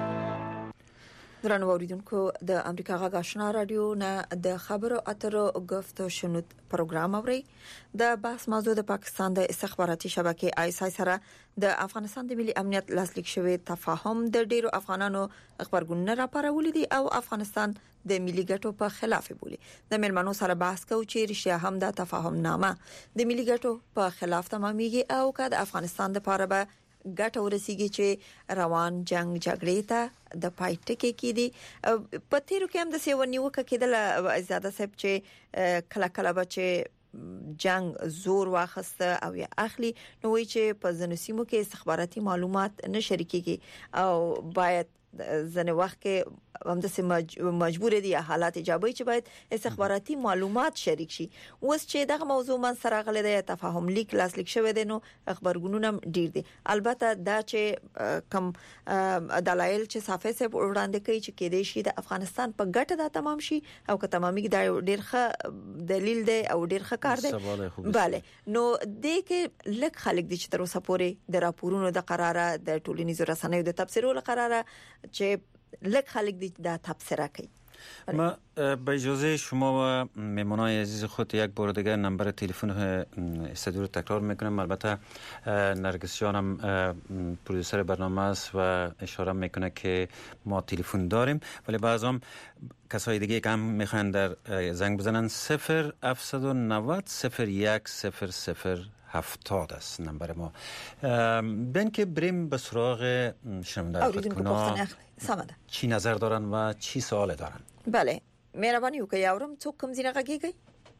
درنو اوریدونکو د امریکا غږ آشنا رادیو نه د خبرو اترو غفتو شنود پروګرام اوري. د بحث موضوع د پاکستان د استخباراتي شبکې آی اس آی سره د افغانستان د ملي امنیت لاسلیک شوی تفاهم د ډیرو افغانانو خبرګون راپارولې دي او افغانستان د ملي ګټو په خلاف بولی. د ملمنو سره بحث کوي چې رښتیا هم د تفاهم نامه د ملي ګټو په خلاف تمامېږي او که د افغانستان لپاره به ګټه ورسیږي چې روان جنگ جګړې ته د پای ټکی کېدی. په تیرو کې هم د سیونیو کېدل زیاده سب چې کله کله به چې جنگ زور واخسته او یا اخلي نو وی چې په ځنو سیمو کې استخباراتي معلومات نه شریکيږي او باید ځنه وخت کې همداسې مجبور دي حالات ایجابي چې باید استخباراتي معلومات شریک شي. اوس چې دغه موضوع من سره غلې د تفاهم لیک لاس لیک شوی دی نو خبرګونونه ډیر دي. البته دا چې کم دلایل چې صافه سه وړاندې کوي چې کې دې شي د افغانستان په ګټه دا تمام شي او که تمامي دا ډیر ښه دلیل دی او ډیر ښه کار دی. bale نو د کې لک خلک دي چې تر اوسه پورې د راپورونو د قراره د ټولنیزو رسنیو د تبصرو قراره چې لک خلک دي دا تبصره کوي. ما با اجازه شما و مهمانای عزیز خود یک بار دیگه نمبر تلفن استودیو رو تکرار میکنم. البته نرگس جانم پرودوسر برنامه است و اشاره میکنه که ما تلفن داریم ولی بعضی کسای دیگه که هم میخوان در زنگ بزنن صفر هفتصد و نود صفر یک صفر صفر هفتاد است نمبر ما. بین که بریم به سراغ شنونده خودکنا چی نظر دارن و چی سوال دارن. بله مهربانی وکړئ یاورم څوک کوم ځای راغږیږي.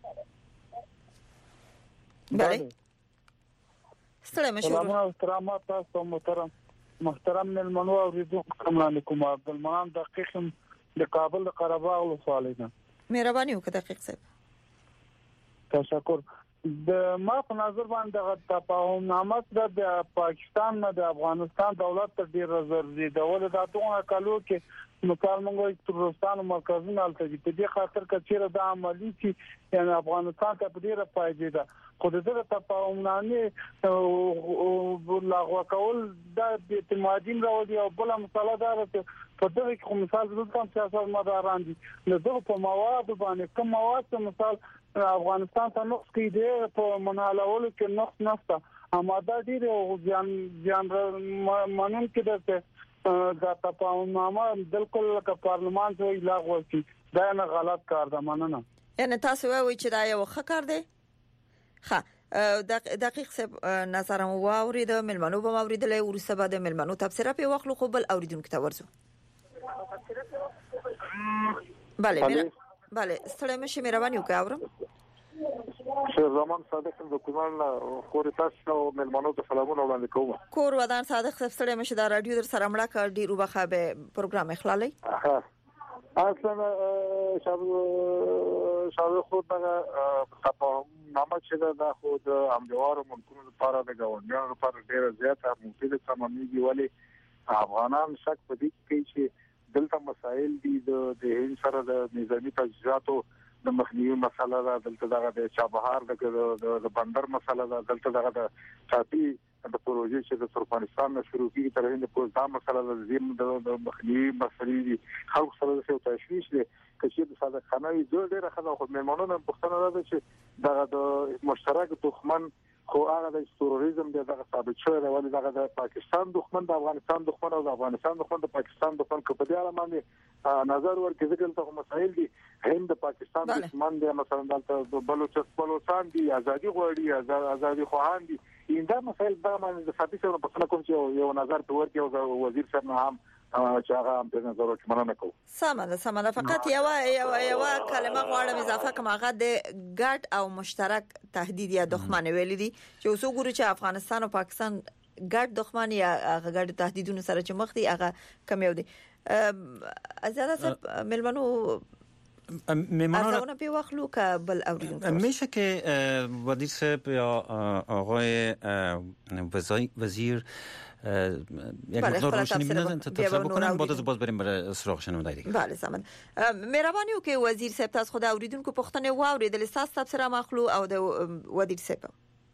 بله ستړي مشور سلام احترامات تاسو محترم محترم ملمنو اوریدونکو کوم کوم عبدالمنان دقیق د کابل د قره باغ ولسوالۍ نه. مهرباني وکړئ دقیق صاحب. تشکر. د ما په نظر باندې د تفاهم نامه د پاکستان نه د افغانستان دولت ته ډیر ضروري ده ول دا ټول کالو کې نو کار مونږ ترستان مرکزونه الته دي په دې خاطر کچېره د عملی چې یعنی افغانستان ته ډیره فائدې ده خو د دې تفاهم نامه او لاغو کول د اعتمادي راوړي او بل مسله ده په دغه کې مثال د کوم سیاست مداران دي نو دغه په مواد باندې کوم مواد مثال افغانستان ته نقص کې دی په منالولو کې نقص نشته اماده دي او ځان ځان مانون کې ده دا تفاهم نامه بالکل لکه پارلمان ته لاغو شي دا نه غلط کار ده مننه. یعنی تاسو وایئ چې دا یو ښه کار دی. ښه دقیق صاحب نظر مو واورید ملمنو به اوریدلې ورسره بعد ملمنو تفسیر په وخت خو بل اوریدونکو ته ورزو. بله بله ستړي مشه مهرباني وکړئ اورم. شیر زمان صادق د کومال خوري تاسو ملمنو ته سلامونه وړاندې کوم. کور ودان صادق صاحب ستړي مشه د رادیو در سره مړه کړ ډیرو بخا به پروګرام اخلالي. اصلا شاوه خود دغه تفاهم نامه چې دا خود امجوار ملکونو لپاره د ګاونډیانو لپاره ډیره زیاته مفیده سمونیږي ولی افغانان شک په دې کې چې دلته مسائل دي د هند سره د نظامی تجهیزاتو د مخنیوي مسله ده دلته دغه د چابهار د بندر مسله ده دلته دغه د چاپی د پروژې چې د ترکمنستان نه شروع کیږي تر هند پورې دا مسله د زم د مخنیوي مسلې دي خلک سره د تشویش دي چې د صادق خانوي زو ډیره خلک خو مېمنونو پښتنه ده چې دغه د مشترک دښمن خو هغه د تروریزم دغه ثابت شوی دی ولی دغه د پاکستان دښمن د افغانستان دښمن او د افغانستان دښمن د پاکستان دښمن کو په دې اړه باندې نظر ورکړي ځکه ته مسایل دي هند د پاکستان دښمن دی مثلا دلته بلوچستان بلوچستان دي ازادي غواړي ازادي خواهان دي دا مسایل دا باندې د ثابت شوی په کوم چې یو نظر ته ورکړي او وزیر صاحب نه هم چې هغه هم په نظر کې مننه کوم. سمه سمه فقط یو یو یو کلمه غواړم اضافه کوم هغه د ګډ او مشترک تهدید یا دښمن ویل دي چې اوس وګورو چې افغانستان او پاکستان ګډ دښمن یا هغه ګډ تهدیدونو سره چې مخ دي هغه کم یو دي. ازاده صاحب ملمنو میمانان په وخلو که بل اوریدونکو میشه که وزیر صاحب یا آقای وزیر یک مقدار روشنی بدن تا تفسیر بکنن بعد از باز بریم برای سراغ شنونده دیگه. بله زمان مهربانی وکړئ وزیر صاحب تاسو خو د اوریدونکو پوښتنه واوریدل تاسو تفسیر مخلو او د وزیر صاحب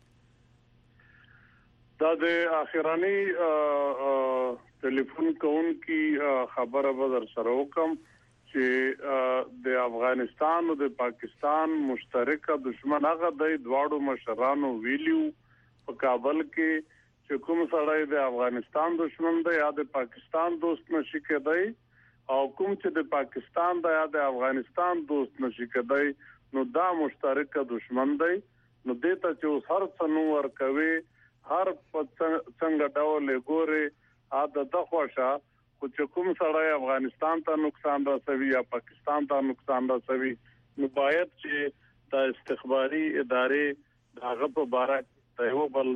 دا د اخیرانی ټلیفون کون کی خبره به در سره وکم چې د افغانستان او د پاکستان مشترکه دشمن هغه د دواړو مشرانو ویلیو په کابل کې چې کوم سړی د افغانستان دشمن دی یا د پاکستان دوست نشي کېدای او کوم چې د پاکستان دی یا د افغانستان دوست نشي کېدای نو دا مشترکه دشمن دی نو دته چې هر څه نو ورکوي هر څنګه ډول ګوري ا د دخوښه خو چې کوم سړی افغانستان ته نقصان رسوي یا پاکستان ته نقصان رسوي نو باید چې د استخباري ادارې دغه په باره یو بل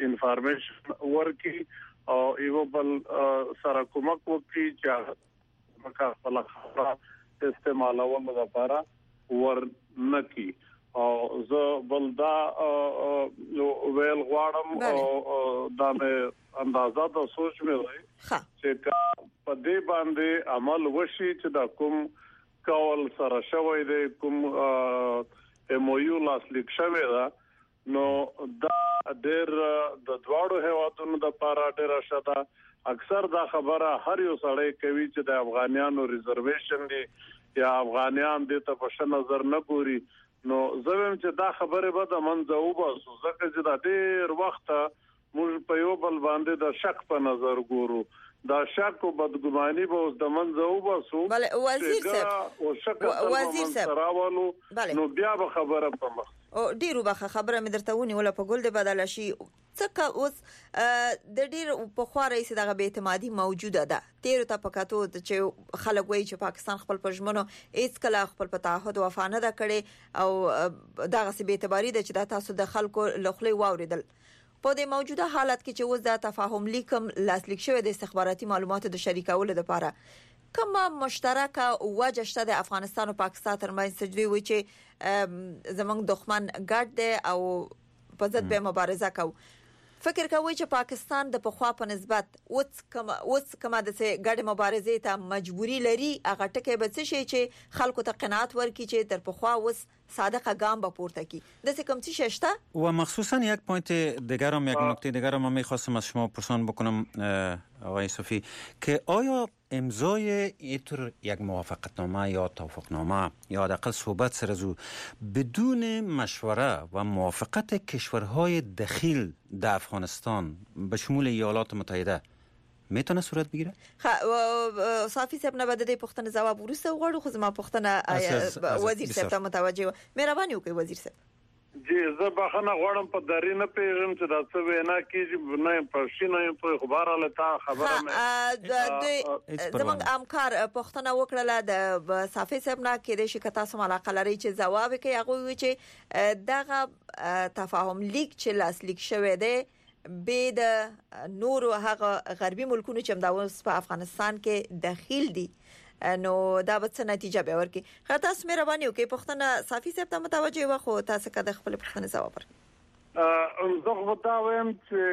انفارمیشن ورکی او یو بل سره کومک وکړي چې مکه خپل خبره استعمالول لپاره ورنکي او زه بلدا ویل غواړم او دا مې اندازه د سوچ مې وای چې په دې باندې عمل وشي چې دا کوم کول سره شوی دی کوم ایم او یو لاسلیک شوی دا نو دا ډېر د دواړو هیوادونو د لپاره ډېر شته اکثر دا خبره هر یو سړی کوي چې د افغانانو ریزرویشن دی یا افغانان دې ته په نظر نه ګوري نو زویم چې دا خبره به د منځه وباسو ځکه چې دا ډېر وخت موږ په یو بل باندې د شک په نظر ګورو دا شک او بدګماني به اوس د منځه وباسو بله وزیر صاحب او شک وزیر صاحب نو بیا به خبره په مخ او ډیرو بخه خبره مې درته ونیول په ګل د بدل شي څکه اوس د ډیر په خوا رئیس دغه بې اعتمادي موجوده ده تیر ته پکاتو چې خلک وایي چې پاکستان خپل پښمنو هیڅ کله خپل په تعهد وفا نه ده کړې او دغه سي بې اعتباري ده چې د تاسو د خلکو لخلې واوریدل په دې موجوده حالت کې چې اوس د تفاهم لیکم لاسلیک شوی د استخباراتي معلوماتو د شریکولو لپاره کومه مشترکه وجه شته د افغانستان او پاکستان ترمنځ چې وی چې زمونږ دښمن ګډ دی او په ضد به مبارزه کوو فکر کوي چې پاکستان د پخوا په نسبت اوس کوم اوس کوم د ګډ مبارزې ته مجبوری لري هغه ټکي به څه شي چې خلکو ته قناعت ورکړي چې در پخوا اوس صادقه گام به پورته کی د څه کم چی شته و مخصوصا یک پوینت دیگر هم یک نکته دیگر هم می‌خواستم از شما پرسان بکنم آقای صوفی که آیا امضای اینطور یک موافقتنامه یا توافقنامه یا حداقل صحبت سر از او بدون مشوره و موافقت کشورهای دخیل در افغانستان به شمول ایالات متحده میتونه صورت بگیره؟ خب صافی صاحب نه بده د پښتنه جواب ورسته وغواړو خو زما پښتنه وزیر صاحب ته متوجه مهرباني وکړئ وزیر صاحب جی زه بخنه غواړم په دری نه پیژم چې دا څه وینا کیږي نه پښین نه په خبره لته خبره مې زمونږ امکار پښتنه وکړه د صافی صاحب نه کې د شکایت سم علاقه لري چې جواب کوي هغه وی چې دغه تفاهم لیک چې لاسلیک شوی دی به د نورو هغه غربي ملکونو چې د په افغانستان کې داخل دي نو دا به څه نتیجه به ورکړي خاطر تاسو مهرباني وکړئ پښتنه صافی صاحب ته متوجه و خو تاسو کده خپل پښتنه جواب ورکړئ زه خو ته وایم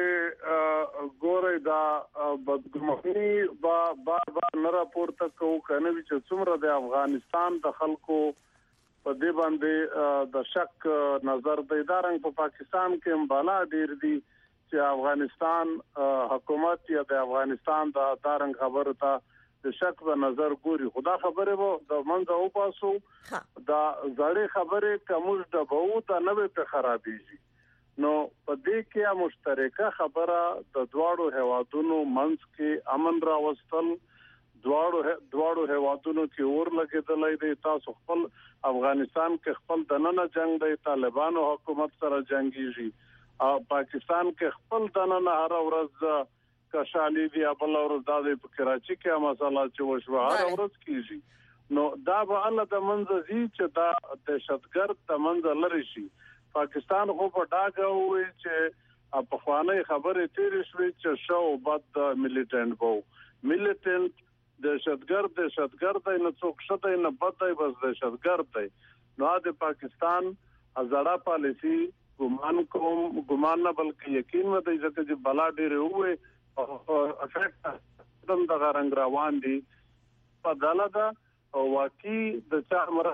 چې ګورې دا بدګماني با بار بار نه راپورته کوو کنه چې څومره د افغانستان د خلکو په دې باندې د شک نظر د ادارنګ په پاکستان کې هم بالا ډیر دي چې افغانستان حکومت یا د افغانستان د ادارنګ خبره ته د شک په نظر ګوري خدا خبره وو د منځه او پاسو دا زړې خبره کومز د بو ته نه په خرابېږي نو په دې کې مشترکه خبره د دواړو هوادونو منځ کې امن راوستل دواړو دواړو هوادونو کې اور لګیدلې دی تاسو خپل افغانستان کې خپل دننه جنگ دی طالبانو حکومت سره جنگيږي او پاکستان کې خپل دننه هر ورځ کشالي دی بل ورځ د کراچي کې مسله چې وشو هر ورځ کیږي نو دا به الله د منځي چې دا دهشتګرد د منځ لري شي پاکستان خو په ډاګه وي چې په خوانه خبره تیر شوي چې شو بد ملیټنټ وو ملیټنټ دهشتګرد دهشتګرد نه څوک شته نه بد دی بس دهشتګرد دی نو د پاکستان ازړه پالیسی ګمان کوم ګمان نه بلکې یقین مده چې بلا ډیره وي او افیکټ دم د غرنګ روان دي په داله او واقعي د چا مر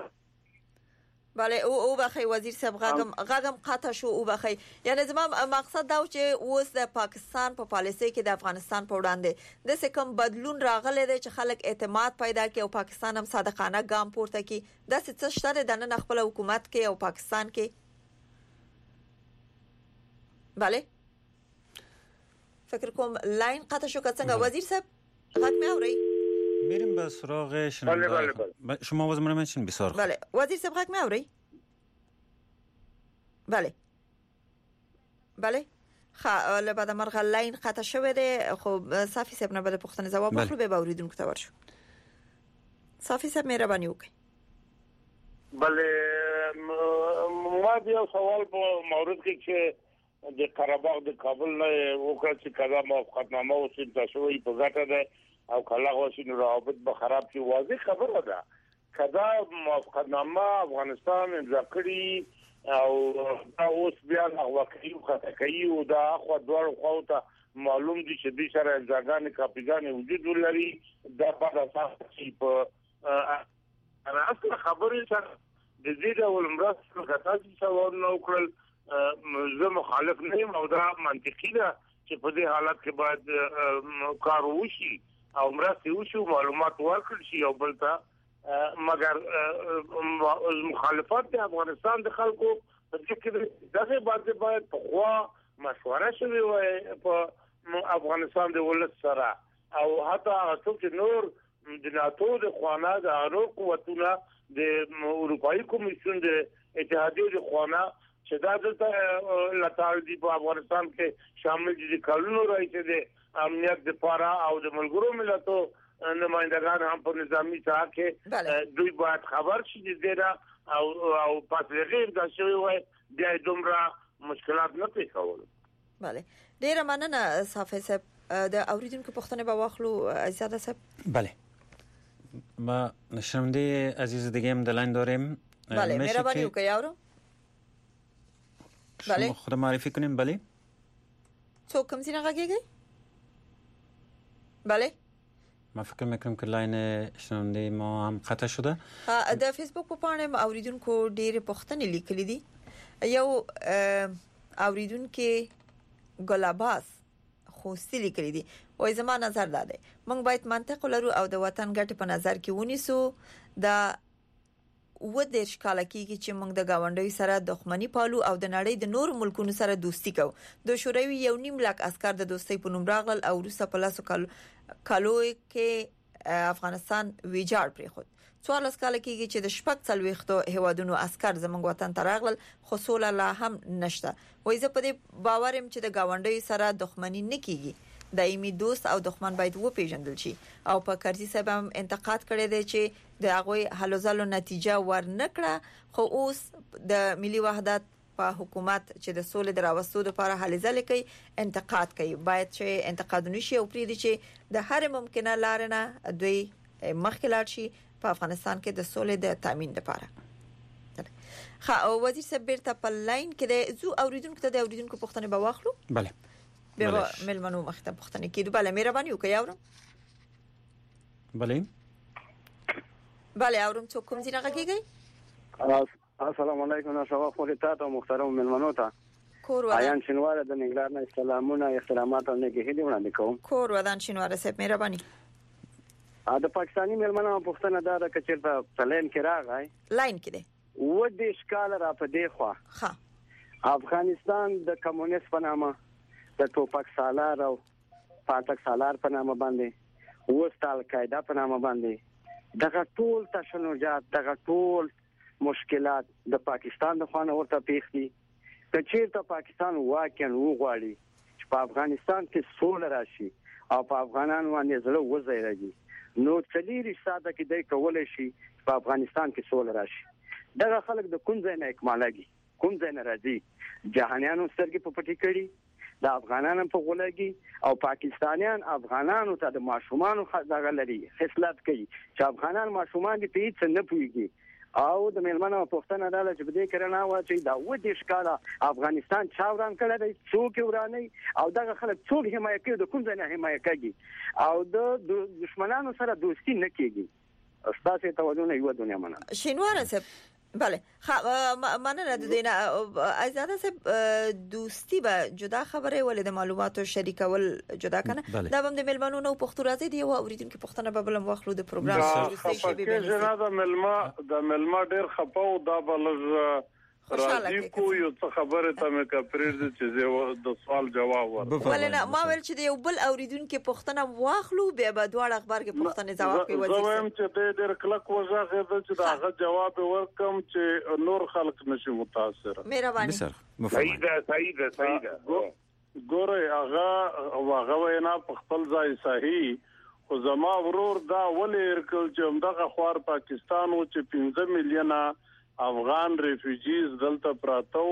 بله او او بخي وزیر صاحب غاغم غاغم قطع شو او بخي یعنی زما مقصد دا چې اوس د پاکستان په پالیسي کې د افغانستان په وړاندې د څه کم بدلون راغلی دی چې خلک اعتماد پیدا کوي او پاکستان هم صادقانه ګام پورته کوي د څه شته د نن خپل حکومت کې او پاکستان کې بله فکر کوم لاین قطع شو که څنګه وزیر صاحب غږ مې اوري میریم به سراغ شنونده شما آواز من منشین بسیار بله وزیر صاحب غږ مې اوري بله بله خا له بعد مرغه لاین قطع شوه ده خب صافی صاحب نه بده پختن جواب بخلو به باوریدون که تور شو صافی صاحب مهرباني وکړئ بله ما بیا سوال په مورد کې چې د قرهباغ د کابل نه وکړه چې کله موافقتنامه وسیل تاسو یې په ګټه ده او کله غوښتي نو روابط به خراب شي. واضح خبره ده کدا موافقتنامه افغانستان امضا کړي او دا اوس بیا هغه کوي خطا کوي او دا خو دوه خو ته معلوم دي چې د سره ځاګانې کاپیګانې وجود ولري دا په اساس چې په انا اصل خبرې سره د دې ډول مرسته غتاسي سوال نو کړل زه مخالف نه یم او دا منطقي ده چې په دې حالت کې باید کار وشي او مرسته وشي معلومات ورکړي شي او بل ته مگر مخالفت د افغانستان د خلکو په دې کې دغه باندې باید په خوا مشوره شوی وای په افغانستان د ولس سره او حتی څوک نور د ناتو د خوانه د اړو قوتونه د اروپאי کمیسیون د اتحادیې د خوانه چې دا د لاتال دی په افغانستان کې شامل دي کلونو راځي د امنیت لپاره او د ملګرو ملتونو نمائندگان هم په نظامی ساحه کې دوی باید خبر شي د او او پاتې غیر د شوی وای د دومره مشکلات نه پیښول. بله ډیره مننه صافی صاحب د اوریدونکو پوښتنه به واخلو زیاده صاحب. بله ما نشمنده عزیز دیگه هم دلین داریم. بله مهربانی وکړئ یارو. بله شما خود معرفی کنیم. بله څوک کوم ځای راغیږي؟ بله ما فکر میکنم که لاین شنونده ما هم قطع شده. د فیسبوک په پاڼه اوریدونکو ډیره پوښتنې لیکلې دي. یو اوریدونکو ګلاباس خوستي لیکلي دي وای زما نظر دا دی موږ باید منطق لرو او د وطن ګټه په نظر کې ونیسو. دا و د ښکاله کیږي چې موږ د گاونډي سره دښمنی پالو او د نړۍ د نور ملکونو سره دوستی کوو. د شوروي یو نیم لاک عسكر د دوستۍ په نوم راغل او روسه په لاسو کالو کې افغانستان ویجاړ پرې خود. څوارلس کال کېږي چې د شپږ څلوېښتو هیوادونو عسكر زموږ وطن ته راغلل خو سوله لا هم نشته. وای زه په دې باور يم چې د گاونډي سره دښمنی نه کیږي دایمي دوست او دښمن باید و پیژندل شي. او په کرزي صاحب هم انتقاد کړی دی چې د هغه حل زلو نتیجه ور نکړه خو اوس د ملي وحدت په حکومت چې د سولې دراوستو لپاره هلې ځلې کوي انتقاد کوي. باید چې انتقادونه شي او پریدي چې د هر ممکنه لار نه دوی مخکې لاړ شي په افغانستان کې د سولې د تامین لپاره. خا او وزیر صاحب بیرته په لاین کې د زو اوریدونکو ته د اوریدونکو پوښتنه به واخلو. بله به ملمنو مخته پوښتنه کیدو. بله مهرباني وکړئ اورم. بله بله اورم څوک کوم ځای راغیږي؟ السلام علیکم شوا خوري تاسو محترم ملمنو ته کور ودان آیان شنوار د نګران نه سلامونه احترامات او نیکی هدي وړاندې کوم. کور ودان شنوار صاحب مهرباني. ا د پاکستانی ملمنو پوښتنه دا ده چې په لاین کې راغی لاین کې دی و د ښکال را په دی خو ها افغانستان د کمونیست په نامه د ټوپک سالار او پاتک سالار په نامه باندې و ستال قاعده په نامه باندې دغه ټول تشنجات دغه ټول مشکلات د پاکستان د خوانه ورته پیښ دي. کچېرته پاکستان واقعا وغواړي چې په افغانستان کې سوله راشي او په افغانانو باندې زړه وځي نو چلیری ساده کې دای کولای شي په افغانستان کې سوله راشي. دغه خلک د کوم ځای نه اکمالږي کوم ځای نه راځي جهانیانو سترګې په پټي کړي د افغانانو په غولګي او پاکستانیان افغانانو ته د ماشومان دغه لري خصلت کوي چې افغانان ماشومان دي په هیڅ نه پويږي. او د ملمنو پښتنه داله چې بده کړه نه و چې دا و دې ښکاله افغانستان چاوران کړه د څوک وراني او دغه خلک څوک حمایت کوي د کوم ځای نه حمایت کوي او د دشمنانو سره دوستی نه کوي. استاد ته ودونه یو دنیا منه شینوار صاحب. بله مننه د دینه آزاده صاحب دوستی به جدا خبره ولې د معلوماتو شریکول جدا کنه دا هم د ملمنو نو پښتو راځي دی او اوریدونکو پښتنه به بلم واخلو د پروګرام دوستی شي به نه د ملما د ملما ډیر خپاو دا بلز راځي کو یو څه خبره ته مې کپریر چې زه د سوال جواب ورکړم. ولنه ما ویل چې یو بل اوریدونکو پښتنه واخلو به به دواړه اخبار کې پښتنه جواب کوي. زه وایم چې ته ډیر کلک وځه چې دا هغه جواب ورکم چې نور خلک نشي متاثر. مهرباني صحیح ده صحیح ده صحیح ده. ګوره هغه هغه وینا په خپل ځای صحیح خو زما ورور دا ولې ورکل چې همدغه خوار پاکستان و چې پنځه میلیونه افغان ریفیوجیز دلته پراته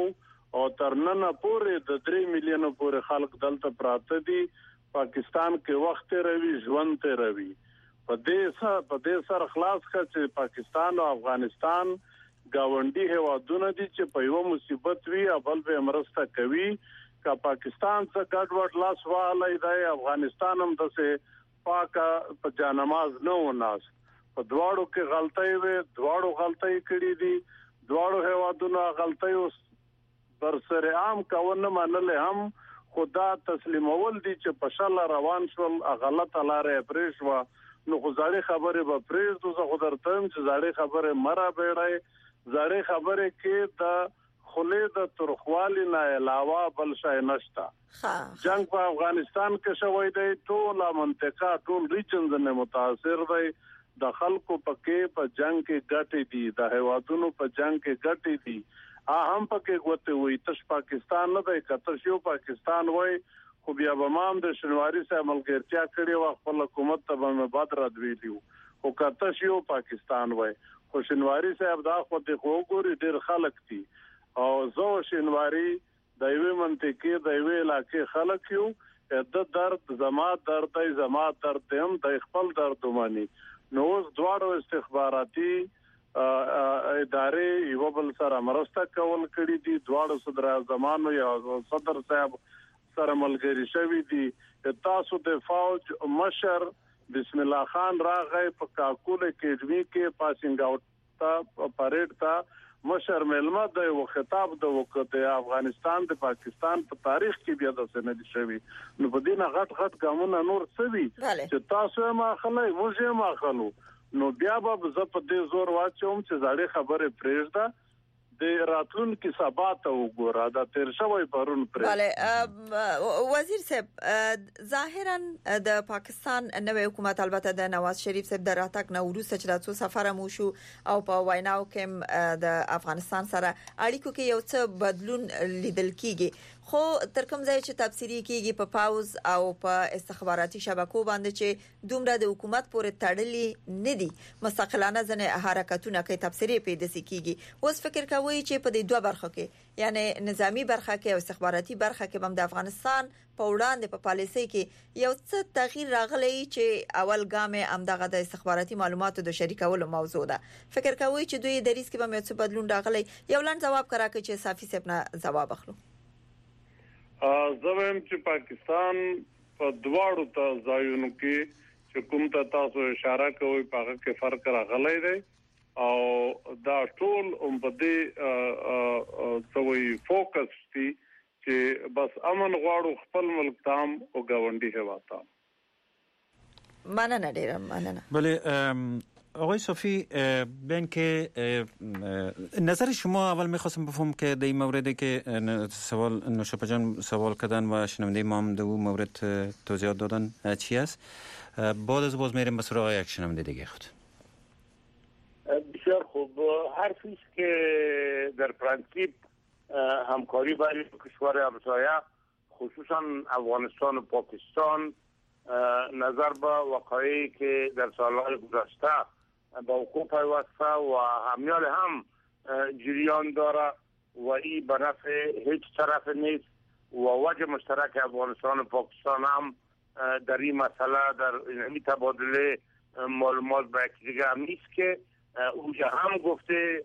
او ترننه پورې د درې میلیونو پورې خلک دلته پراته دي پاکستان کې وخت روي ژوند ته روي په دې سره په دې سره خلاص کړ چې پاکستان او افغانستان گاونډي هوادونه دي چې په یو مصیبت وی اول به مرسته کوي کا پاکستان څخه ګډوډ لاس والای دی افغانستان هم دسه پاکه په جانماز نه وناس په دواړو کې غلطۍ وي دواړو غلطۍ کړې دي دواړو هوادونو غلطۍ اوس بر سر عام کاونه منل هم خدا تسلیمول دي چې په شل روان شول غلطه لارې پریښوا نو غزاري خبره به پریږدو زه خو درته چې زاري خبره مره بیړای زاري خبره کې د خلې د ترخوالي نه علاوه بل شي نشتا جنگ په افغانستان کې شوی دی ټول منطقه ټول ریجنز نه متاثر دی د خلکو پکې په جنگ کې ګټې دي د هوادونو په جنگ کې ګټې دي هم پکې کوته وي تش پاکستان نه دی کته شو پاکستان وای خو بیا به مام د شنواری سره ملګرتیا کړي او خپل حکومت ته به بعد را دویلیو او کته شو پاکستان وای خو شنواری صاحب دا خو د خوګوري ډیر خلک دي او زو شنواری د یوې منطقې د یوې علاقې خلک یو د درد زما درد ای زما درد هم د خپل درد ومني نو اوس دواړو استخباراتي ادارې یو بل سره مرسته کول کړي دي دواړو صدر اعظمانو یا صدر صاحب سره ملګری شوی دي تاسو د فوج مشر بسم الله خان راغی په کاکول اکیډمي کې پاسینګ اوټ تا پریډ تا مشر ملما د یو خطاب د وخت افغانستان د پاکستان په تاریخ کې بیا د سند شوی نو په دینه غټ غټ ګامونه نور سوي چې تاسو ما خلای موږ ما خلو نو بیا به زه په دې زور واچوم چې زړې خبره پریږده د راتلون کې ثبات وګوره دا تیر شوی پرون پر بله وزیر صاحب ظاهرا د پاکستان نوې حکومت البته د نواز شریف صاحب د راتګ نه وروسته چې تاسو سفر مو شو او په ویناو کې د افغانستان سره اړیکو کې یو څه بدلون لیدل کیږي خو تر کوم ځای چې تفسیری کیږي په پاوز او په استخباراتي شبکو باندې چې دومره د حکومت پورې تړلې نه دي مستقلانه ځنه حرکتونه کوي تفسیری پیدا کیږي اوس فکر کوي چې په دې دوه برخو کې یعنی نظامی برخه کې او استخباراتي برخه کې هم د افغانستان په وړاندې په پالیسي کې یو څه تغییر راغلی چې اول ګام هم دغه د استخباراتي معلوماتو د شریکولو موضوع ده فکر کوي چې دوی د ریسک په مېڅ بدلون راغلی یو لاند جواب کرا کوي چې صافي صاحب نه جواب اخلو زویم چې پاکستان په دواړو ته ځایونو کې چې کوم ته تاسو اشاره کوئ په هغه کې فرق راغلی دی او دا ټول هم په دې سوي فوکس دي چې بس امن غواړو خپل ملک تام او گاونډي هوا تام مننه ډیره مننه بله آقای صافی بین که نظر شما اول میخواستم بفهم که در این موردی که سوال نوشابه جان سوال کردن و شنونده ما هم در اون مورد توضیحات دادن چی است بعد از باز میریم به سراغ یک شنونده دیگه خود بسیار خوب حرفی است که در پرانسیپ همکاری برای کشور همسایه خصوصا افغانستان و پاکستان نظر به وقایعی که در سالهای گذشته با وقوع پیوسته و همیال هم جریان داره و این به نفع هیچ طرف نیست و وجه مشترک افغانستان و پاکستان هم در این مسئله در این تبادله معلومات با یکدیگر هم نیست که اونجا هم گفته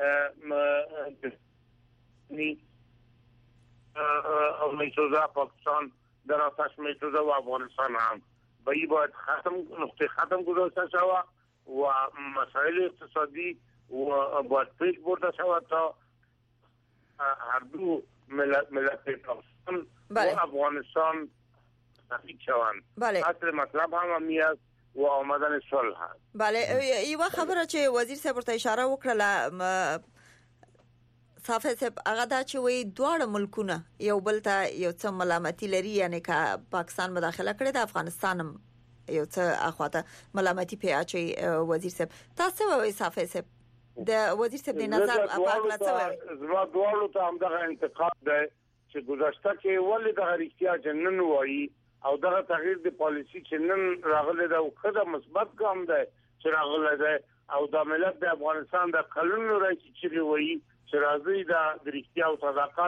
میسوزه پاکستان در آتش میسوزه و افغانستان هم و این باید ختم نقطه ختم گذاشته شود و مسائل اقتصادی و باید پیش برده شود تا هر دو ملت, ملت پاکستان بله. و افغانستان تفکیک شوند بله. اصل مطلب هم همی است و آمدن صلح هست بله یو خبره چې وزیر صاحب ورته اشاره وکړه صافی صاحب هغه دا چې وی دواړه ملکونه یو بل ته یو څه ملامتي لري یعنی که پاکستان مداخله کړې د افغانستان هم یو څه اخواته ملامتي پیاچي وزیر صاحب تاسو وایي صافی صاحب د وزیر صاحب د نظر په اړه څه وایي زما دواړو ته هم دغه انتقاد ده چې گذشته کې ولې د اړتیا جنن وایي او دغه تغییر د پالیسی چې نن راغلی دا خدای مثبت ګام ده چې راغلی ده او د ملت د افغانستان د قانون راځي چې وایي چې راځي د رښتیا او صداقت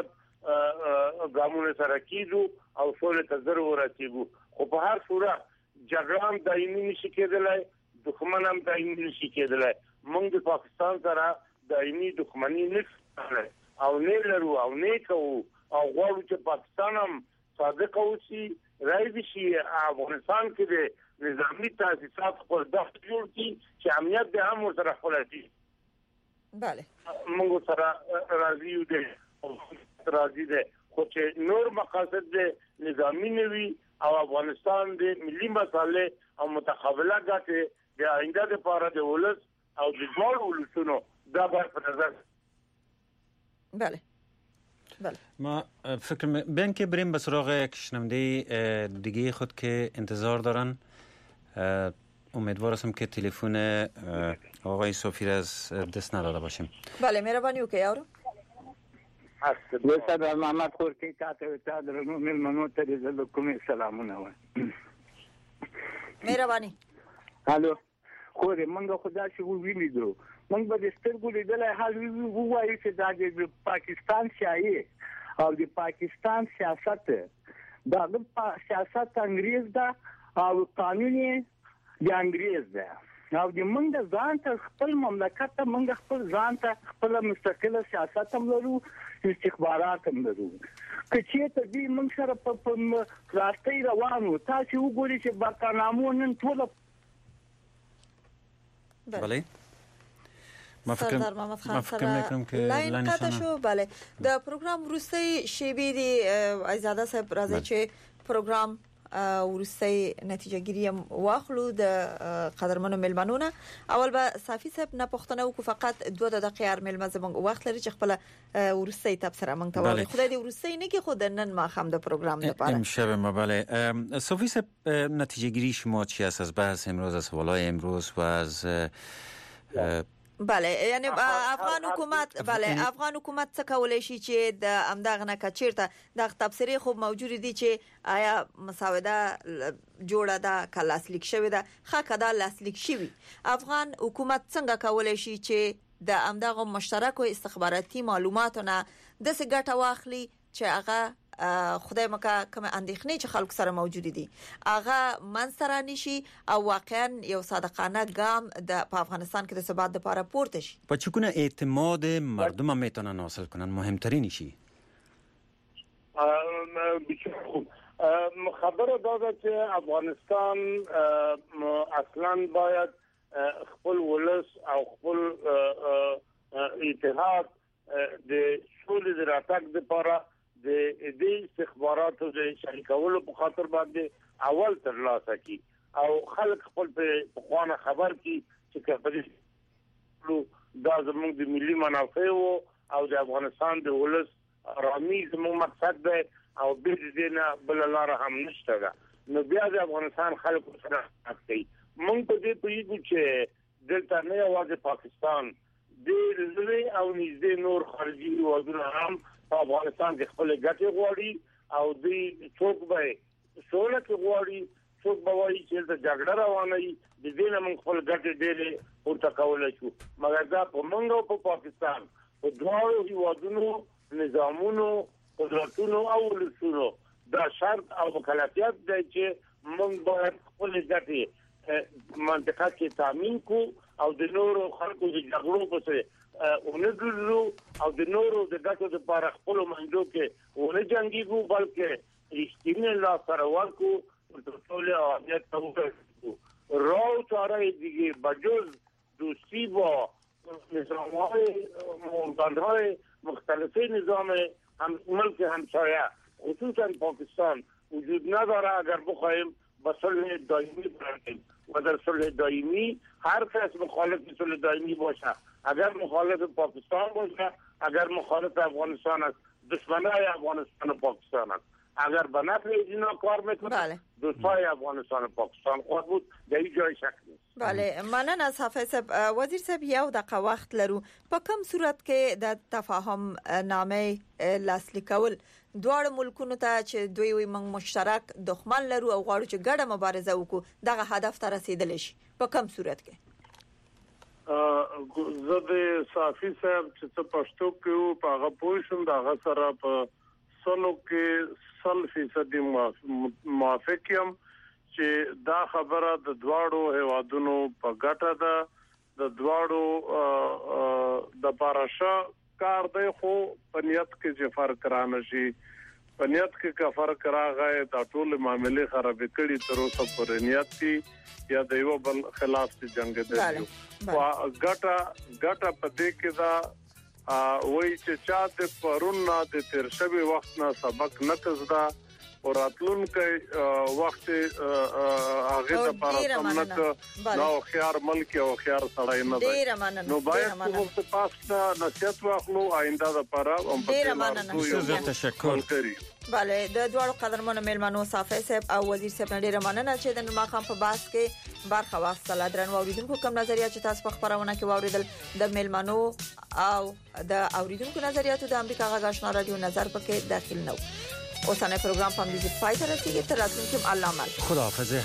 ګامونه سره کیدو او سولې ته ضرور رسیدو خو په هر صورت جګړه دایمي نشي کېدلای دښمن هم دایمي نشي کېدلای موږ د پاکستان سره دایمي دښمنی نه او نه لرو او نه کوو او غواړو چې پاکستان هم صادق اوسي راځي چې افغانستان کې د نظامی تاسیسات خپل دفتر جوړ کړي چې امنیت به هم ورسره خپل شي. بله موږ سره راځي یو دي راځي ده خو چې نور مقاصد د نظامی نوي او افغانستان د ملي مسالې او متقابله ګټې د آینده لپاره د ولس او د ټول ولسونو دا باید په نظر. بله بله ما فکر بین که بریم به سراغ کشنمده دیگه خود که انتظار دارن. امیدوار هستم که تلفن آقای سفیر از دست نداده باشیم. بله مهربانی وکړئ یارو وسه د محمد خورکی تاسو ته درنو ملمنو ته د کومې سلامونه وایم. مهرباني. الو خو دې مونږ خدا شي ویلیدو مونږ به د سترګو لیدلای حال وایي چې دا د پاکستان شایي او د پاکستان سیاست دا د سیاست انګریز دا او قانون د انګریز دا او د مونږ ځان ته خپل مملکت ته مونږ خپل ځان ته خپل مستقله سیاست هم لرو استخبارات هم لرو که چې ته دې مونږ سره په راستي روانو تاسو وګورئ چې برتانامو نن ټول بله ما فکر ما فکر میکنم که لاین قطع شو. بله د پروګرام وروستي شیبې دی ایزاده صاحب راځي چې پروګرام ورسته نتیجه گیری هم واخلو د قدرمنو ملمنونه. اول به صافی صاحب نه پښتنه وکړو فقط دوه دقیقې ار ملمه زموږ وخت لري چې خپل ورسته تبصره مونږ ته وایي. خدای دې ورسته نه کې خود نن ما هم د پروګرام لپاره امشب ما. بله صافی صاحب نتیجه گیری شما چی است از بحث امروز از سوالای امروز و از بله یعنی افغان حکومت بله افغان حکومت څه کولای شي چې د امدغه نه کچیرته د تبصری خوب موجود دي چې آیا مساوده جوړه ده کلاسلیک شوی ده خکه ده لاسلیک شوی افغان حکومت څنګه کولای شي چې د امدغه مشترک او استخباراتي معلوماتونه د څه ګټه واخلي چې هغه خدای مکه کوم اندېښنې چې خلکو سره موجود دي هغه منځره نشي او واقعا یو صادقانه ګام د افغانستان کې د ثبات لپاره پورته شي. په چکونه اعتماد مردم هم میتونن حاصل کنن مهمترین شي. خبره دا ده چې افغانستان اصلا باید خپل ولس او خپل اتحاد د سولې د راتګ لپاره د دې استخباراتو د شریکولو په خاطر باندې اول تر لاسه کی او خلک خپل په خوانه خبر کی چې کله دا زموږ د ملي منافع او د افغانستان د ولس رامي زموږ مقصد دی او به دې نه بل لار هم نشته ده. نو بیا د افغانستان خلکو سره کوي مونږ په دې پیږو چې دلته نه یوازې پاکستان د لوی او نږدې نور خارجي هیوادونه هم په افغانستان کې خپل ګټې غواړي او دوی څوک به سوله کې غواړي څوک به وایي چې د جګړه روانه وي د دې نه موږ خپل ګټې ډېرې ورته کولی شو مګر دا په موږ او په پاکستان په دواړو هیوادونو نظامونو قدرتونو او ولسونو دا شرط او مکلفیت دی چې موږ باید خپل ګټې منطقه کې تامین کو او د نورو خلکو د جګړو په څیر ونګلو او د نورو د ګټو لپاره خپل منځو کې ونه جنگيږو بلکې رښتینی لا سره ورکو د ټول امنیت ته وکړو راو چاره دیگه بجز دوستی با نظام‌های مولدان‌های مختلفی نظام هم ملک همسایه خصوصا پاکستان وجود نداره اگر بخوایم با صلح دائمی برسیم و در صلح دائمی هر کس مخالف صلح دائمی باشه اگر مخالف پاکستان باشه اگر مخالف افغانستان است دشمنای افغانستان و پاکستان است اگر به نفع اینا کار میکنه دوستای افغانستان و پاکستان خود بود در این جای شک نیست. بله مننه صافی صاحب. وزیر صاحب یو دقیقه وخت لرو په کوم صورت کې د تفاهم نامه لاسلیک کول دواړو ملکونو ته چې دوی وي موږ مشترک دښمن لرو او غواړو چې ګډه مبارزه وکړو دغه هدف ته رسیدل شي په کوم صورت کې؟ زه د صافی صاحب چې څه پښتو کې په هغه پوه شم دغه سره په سلو کې سل فیصد موافق یم چې دا خبره د دواړو هوادونو په ګټه ده د دواړو د پاراشا کار دی خو پنیت کې چې فرق را نشي پنیت کې کا فرق راغی دا ټول معاملې خراب کړي تر اوسه پر نیت دي یا د یو بل خلاف دي جنگ دی او ګټه ګټه په دې کې دا وای چې چا د پرون نه د تیر شوی وخت نه سبق نه کزدا او راتلونکي وخت هغه د پاراسمنت نو خيار ملک او خيار سړی نه دی نو باید په وخت پاسه نصیحت واخلو آینده د پاره او په تشکر کوي bale د دوړو قدرمنو ملمنو صافي صاحب او وزیر صاحب ډیره مننه چې د ما خام په باس کې برخه واخیستله درن اوریدونکو کوم نظریات چې تاسو په خبرونه کې واوریدل د ملمنو او د اوریدونکو نظریاتو د امریکا غږ آشنا رادیو نظر پکې داخل نو اوسانه پروګرام په دې ځای ته رسیدي تر راتلونکي الله مل خداحافظ